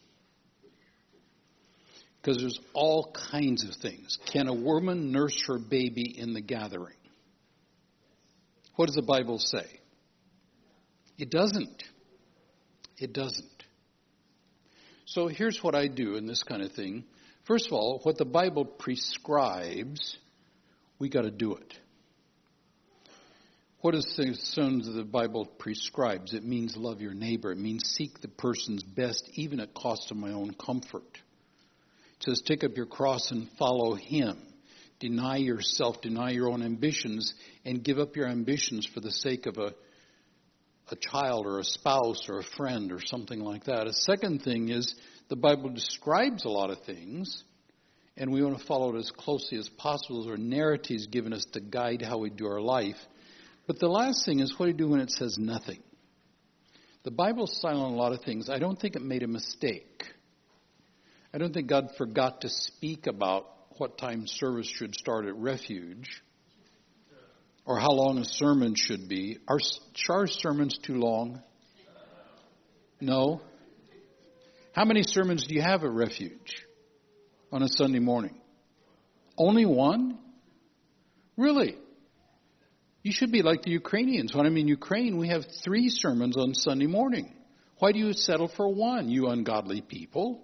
Because there's all kinds of things. Can a woman nurse her baby in the gathering? What does the Bible say? It doesn't. It doesn't. So here's what I do in this kind of thing. First of all, what the Bible prescribes, we got to do it. What is the sons of the Bible prescribes? It means love your neighbor. It means seek the person's best, even at cost of my own comfort. It says take up your cross and follow him. Deny yourself, deny your own ambitions, and give up your ambitions for the sake of a, a child or a spouse or a friend or something like that. A second thing is the Bible describes a lot of things, and we want to follow it as closely as possible. There are narratives given us to guide how we do our life. But the last thing is what do you do when it says nothing? The Bible's silent on a lot of things. I don't think it made a mistake. I don't think God forgot to speak about what time service should start at Refuge or how long a sermon should be. Are Char's sermons too long? No. How many sermons do you have at Refuge on a Sunday morning? Only one? Really? You should be like the Ukrainians. When I'm in Ukraine, we have three sermons on Sunday morning. Why do you settle for one, you ungodly people?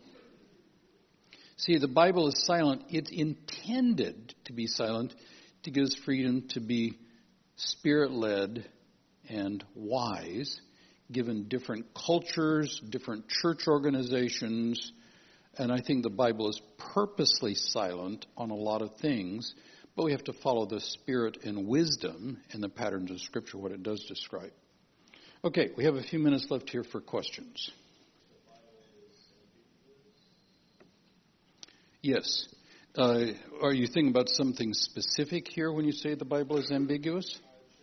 See, the Bible is silent. It's intended to be silent to give us freedom to be Spirit-led and wise, given different cultures, different church organizations. And I think the Bible is purposely silent on a lot of things. But we have to follow the spirit and wisdom in the patterns of Scripture, what it does describe. Okay, we have a few minutes left here for questions. Yes. Uh, are you thinking about something specific here when you say the Bible is ambiguous?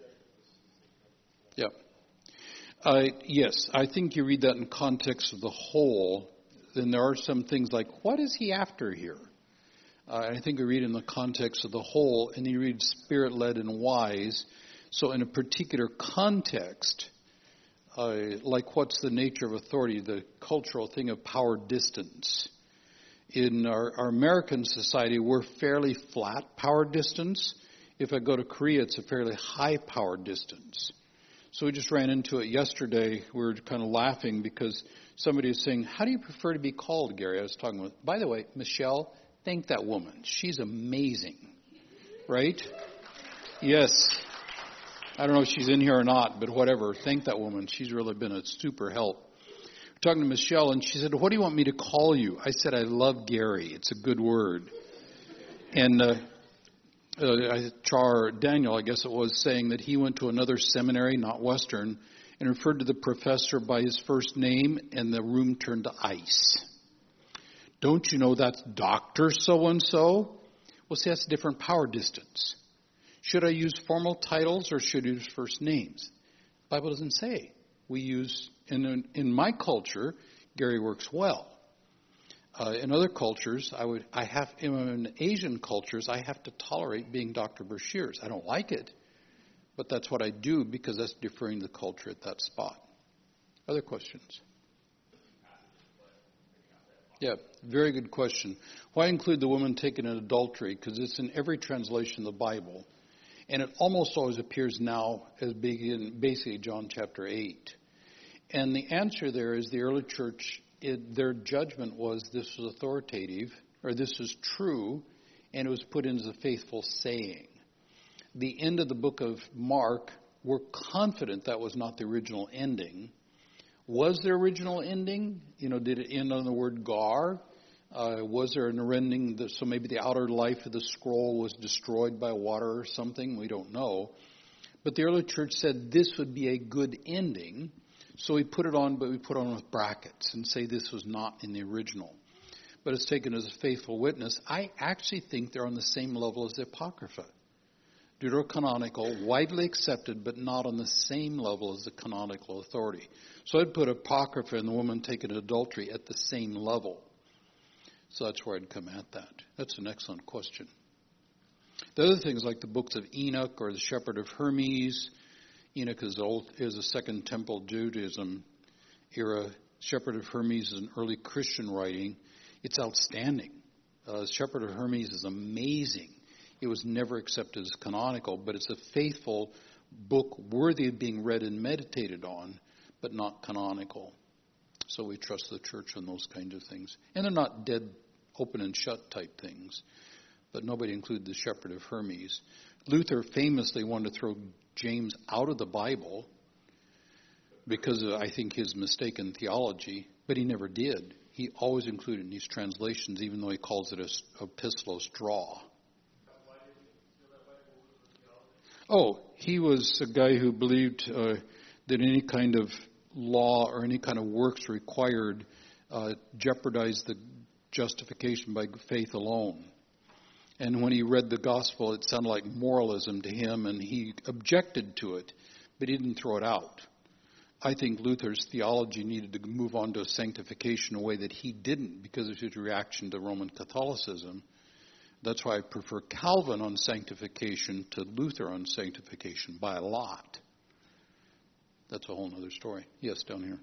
Yeah. Uh, yes, I think you read that in context of the whole. Then there are some things like, what is he after here? Uh, I think we read in the context of the whole, and you read spirit-led and wise. So in a particular context, uh, like what's the nature of authority, the cultural thing of power distance. In our, our American society, we're fairly flat power distance. If I go to Korea, it's a fairly high power distance. So we just ran into it yesterday. We were kind of laughing because somebody was saying, how do you prefer to be called, Gary? I was talking with, by the way, Michelle, thank that woman. She's amazing. Right? Yes. I don't know if she's in here or not, but whatever. Thank that woman. She's really been a super help. We're talking to Michelle, and she said, what do you want me to call you? I said, I love Gary. It's a good word. And uh, uh, Char Daniel, I guess it was, saying that he went to another seminary, not Western, and referred to the professor by his first name, and the room turned to ice. Don't you know that's Doctor So-and-so? Well, see, that's a different power distance. Should I use formal titles or should I use first names? The Bible doesn't say. We use, in, in my culture, Gary works well. Uh, in other cultures, I would, I have, in Asian cultures, I have to tolerate being Doctor Bashir's. I don't like it, but that's what I do because that's deferring the culture at that spot. Other questions? Yeah, very good question. Why include the woman taken in adultery? Because it's in every translation of the Bible, and it almost always appears now as being in basically John chapter eight. And the answer there is the early church, it, their judgment was this was authoritative, or this is true, and it was put into the faithful saying. The end of the book of Mark, we're confident that was not the original ending. Was there original ending? You know, did it end on the word gar? Uh, was there an ending? That, so maybe the outer life of the scroll was destroyed by water or something? We don't know. But the early church said this would be a good ending. So we put it on, but we put it on with brackets and say this was not in the original. But it's taken as a faithful witness. I actually think they're on the same level as the Apocrypha. Deuterocanonical, widely accepted, but not on the same level as the canonical authority. So I'd put Apocrypha and the woman taken in adultery at the same level. So that's where I'd come at that. That's an excellent question. The other things like the books of Enoch or the Shepherd of Hermes. Enoch is, old, is a Second Temple Judaism era. Shepherd of Hermes is an early Christian writing. It's outstanding. Uh, Shepherd of Hermes is amazing. It was never accepted as canonical, but it's a faithful book worthy of being read and meditated on, but not canonical. So we trust the church on those kinds of things. And they're not dead, open and shut type things. But nobody included the Shepherd of Hermes. Luther famously wanted to throw James out of the Bible because of, I think, his mistaken theology, but he never did. He always included in these translations, even though he calls it a epistlos draw. Oh, he was a guy who believed uh, that any kind of law or any kind of works required uh, jeopardized the justification by faith alone. And when he read the gospel, it sounded like moralism to him, and he objected to it, but he didn't throw it out. I think Luther's theology needed to move on to sanctification in a way that he didn't because of his reaction to Roman Catholicism. That's why I prefer Calvin on sanctification to Luther on sanctification by a lot. That's a whole other story. Yes, down here.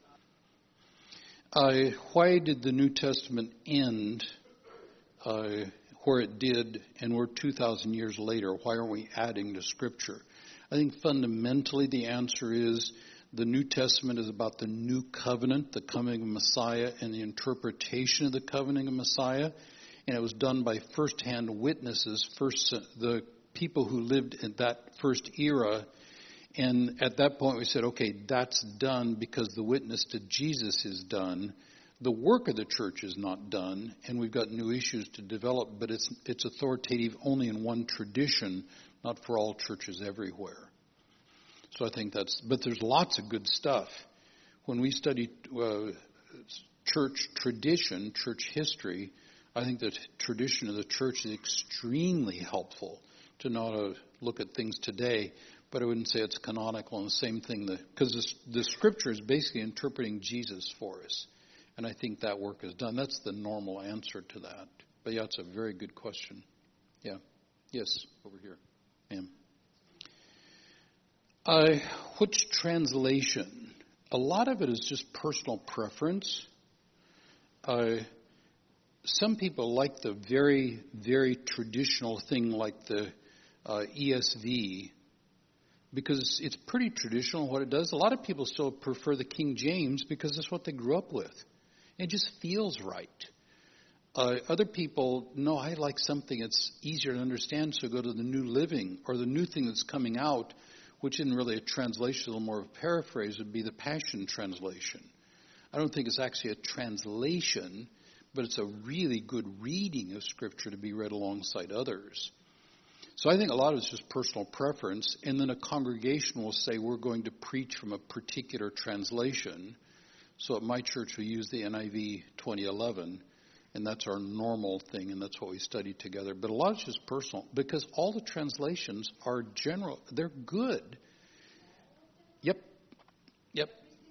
Uh, why did the New Testament end uh, where it did, and we're two thousand years later? Why aren't we adding to Scripture? I think fundamentally the answer is the New Testament is about the new covenant, the coming of Messiah, and the interpretation of the covenant of Messiah. And it was done by first-hand witnesses, first the people who lived in that first era. And at that point we said, okay, that's done because the witness to Jesus is done. The work of the church is not done, and we've got new issues to develop, but it's it's authoritative only in one tradition, not for all churches everywhere. So I think that's, but there's lots of good stuff. When we study uh, church tradition, church history, I think the tradition of the church is extremely helpful to know how to look at things today, but I wouldn't say it's canonical. And the same thing, because the Scripture is basically interpreting Jesus for us, and I think that work is done. That's the normal answer to that. But yeah, it's a very good question. Yeah. Yes, over here. Ma'am. Uh, which translation? A lot of it is just personal preference. Uh, Some people like the very, very traditional thing like the uh, E S V because it's pretty traditional what it does. A lot of people still prefer the King James because that's what they grew up with. It just feels right. Uh, other people, no, I like something that's easier to understand, so go to the New Living or the new thing that's coming out, which isn't really a translation, a little more of a paraphrase, would be the Passion Translation. I don't think it's actually a translation, but it's a really good reading of Scripture to be read alongside others. So I think a lot of it's just personal preference, and then a congregation will say we're going to preach from a particular translation. So at my church we use the N I V twenty eleven, and that's our normal thing, and that's what we study together. But a lot is just personal, because all the translations are general. They're good. Yep. Yep.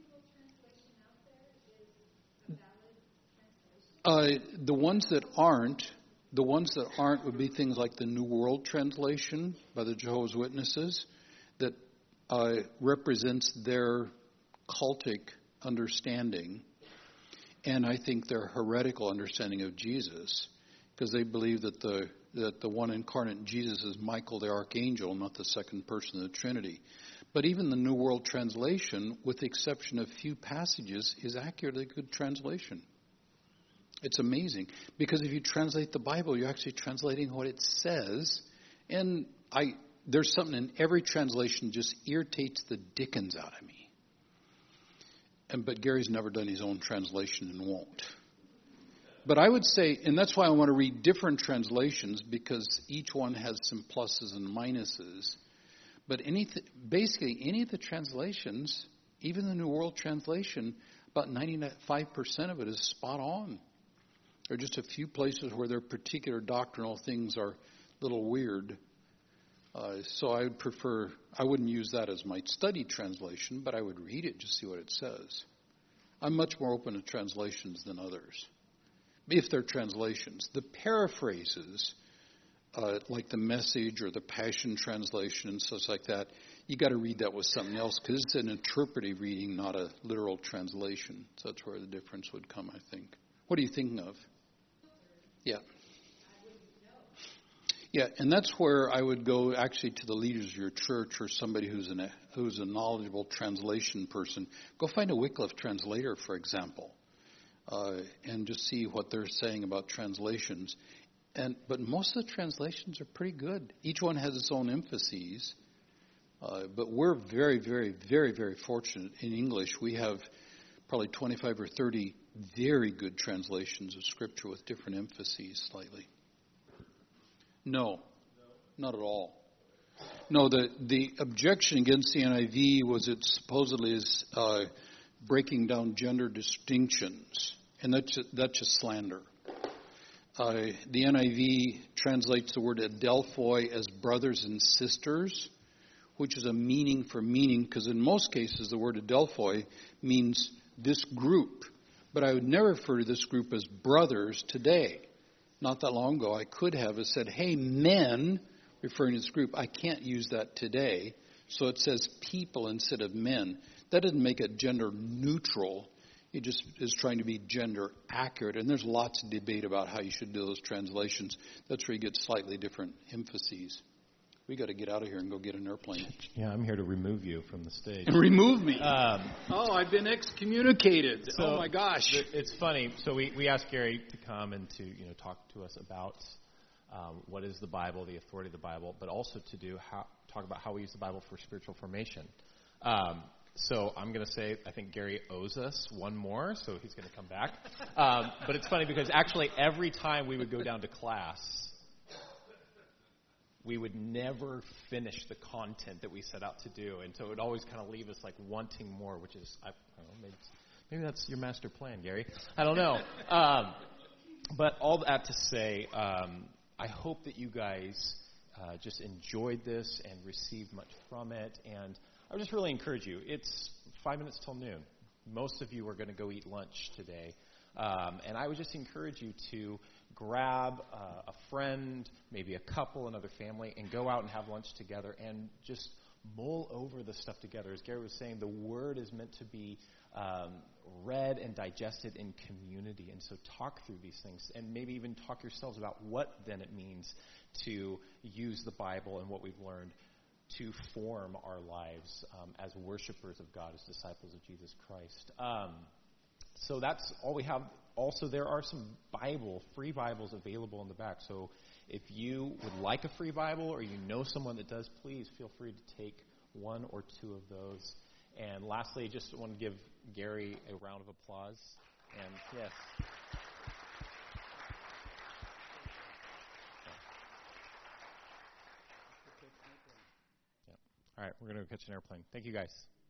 Uh, the ones that aren't, the ones that aren't would be things like the New World Translation by the Jehovah's Witnesses that uh, represents their cultic understanding, and I think their heretical understanding of Jesus, because they believe that the that the one incarnate Jesus is Michael the Archangel, not the second person of the Trinity. But even the New World Translation, with the exception of few passages, is accurately good translation. It's amazing, because if you translate the Bible, you're actually translating what it says. And I there's something in every translation just irritates the dickens out of me. And but Gary's never done his own translation and won't. But I would say, and that's why I want to read different translations, because each one has some pluses and minuses. But any basically any of the translations, even the New World Translation, about ninety-five percent of it is spot on. There are just a few places where their particular doctrinal things are a little weird. Uh, so I would prefer, I wouldn't use that as my study translation, but I would read it, just see what it says. I'm much more open to translations than others, if they're translations. The paraphrases, uh, like the Message or the Passion Translation and such like that, you got to read that with something else, because it's an interpretive reading, not a literal translation. So that's where the difference would come, I think. What are you thinking of? Yeah. Yeah, and that's where I would go actually to the leaders of your church, or somebody who's an, who's a knowledgeable translation person. Go find a Wycliffe translator, for example, uh, and just see what they're saying about translations. And but most of the translations are pretty good. Each one has its own emphases. Uh, but we're very, very, very, very fortunate in English. We have probably twenty-five or thirty very good translations of Scripture with different emphases slightly. No, not at all. No, the, the objection against the N I V was it supposedly is uh, breaking down gender distinctions, and that's, that's just slander. Uh, the N I V translates the word adelphoi as brothers and sisters, which is a meaning for meaning, because in most cases the word adelphoi means this group. But I would never refer to this group as brothers today. Not that long ago, I could have said, hey, men, referring to this group. I can't use that today. So it says people instead of men. That doesn't make it gender neutral. It just is trying to be gender accurate. And there's lots of debate about how you should do those translations. That's where you get slightly different emphases. We got to get out of here and go get an airplane. Yeah, I'm here to remove you from the stage. And remove me. Um, oh, I've been excommunicated. So oh my gosh. It's funny. So we, we asked Gary to come and to you know talk to us about um, what is the Bible, the authority of the Bible, but also to do how, talk about how we use the Bible for spiritual formation. Um, so I'm going to say I think Gary owes us one more, so he's going to come back. Um, but it's funny because actually every time we would go down to class, we would never finish the content that we set out to do. And so it would always kind of leave us like wanting more, which is, I, I don't know, maybe, maybe that's your master plan, Gary. I don't know. Um, but all that to say, um, I hope that you guys uh, just enjoyed this and received much from it. And I would just really encourage you. It's five minutes till noon. Most of you are going to go eat lunch today. Um, and I would just encourage you to grab uh, a friend, maybe a couple, another family, and go out and have lunch together and just mull over the stuff together. As Gary was saying, the Word is meant to be um, read and digested in community. And so talk through these things and maybe even talk yourselves about what then it means to use the Bible and what we've learned to form our lives um, as worshipers of God, as disciples of Jesus Christ. Um, so that's all we have. Also, there are some Bible, free Bibles available in the back. So if you would like a free Bible or you know someone that does, please feel free to take one or two of those. And lastly, I just want to give Gary a round of applause. And yes. All right, we're going to go catch an airplane. Thank you, guys.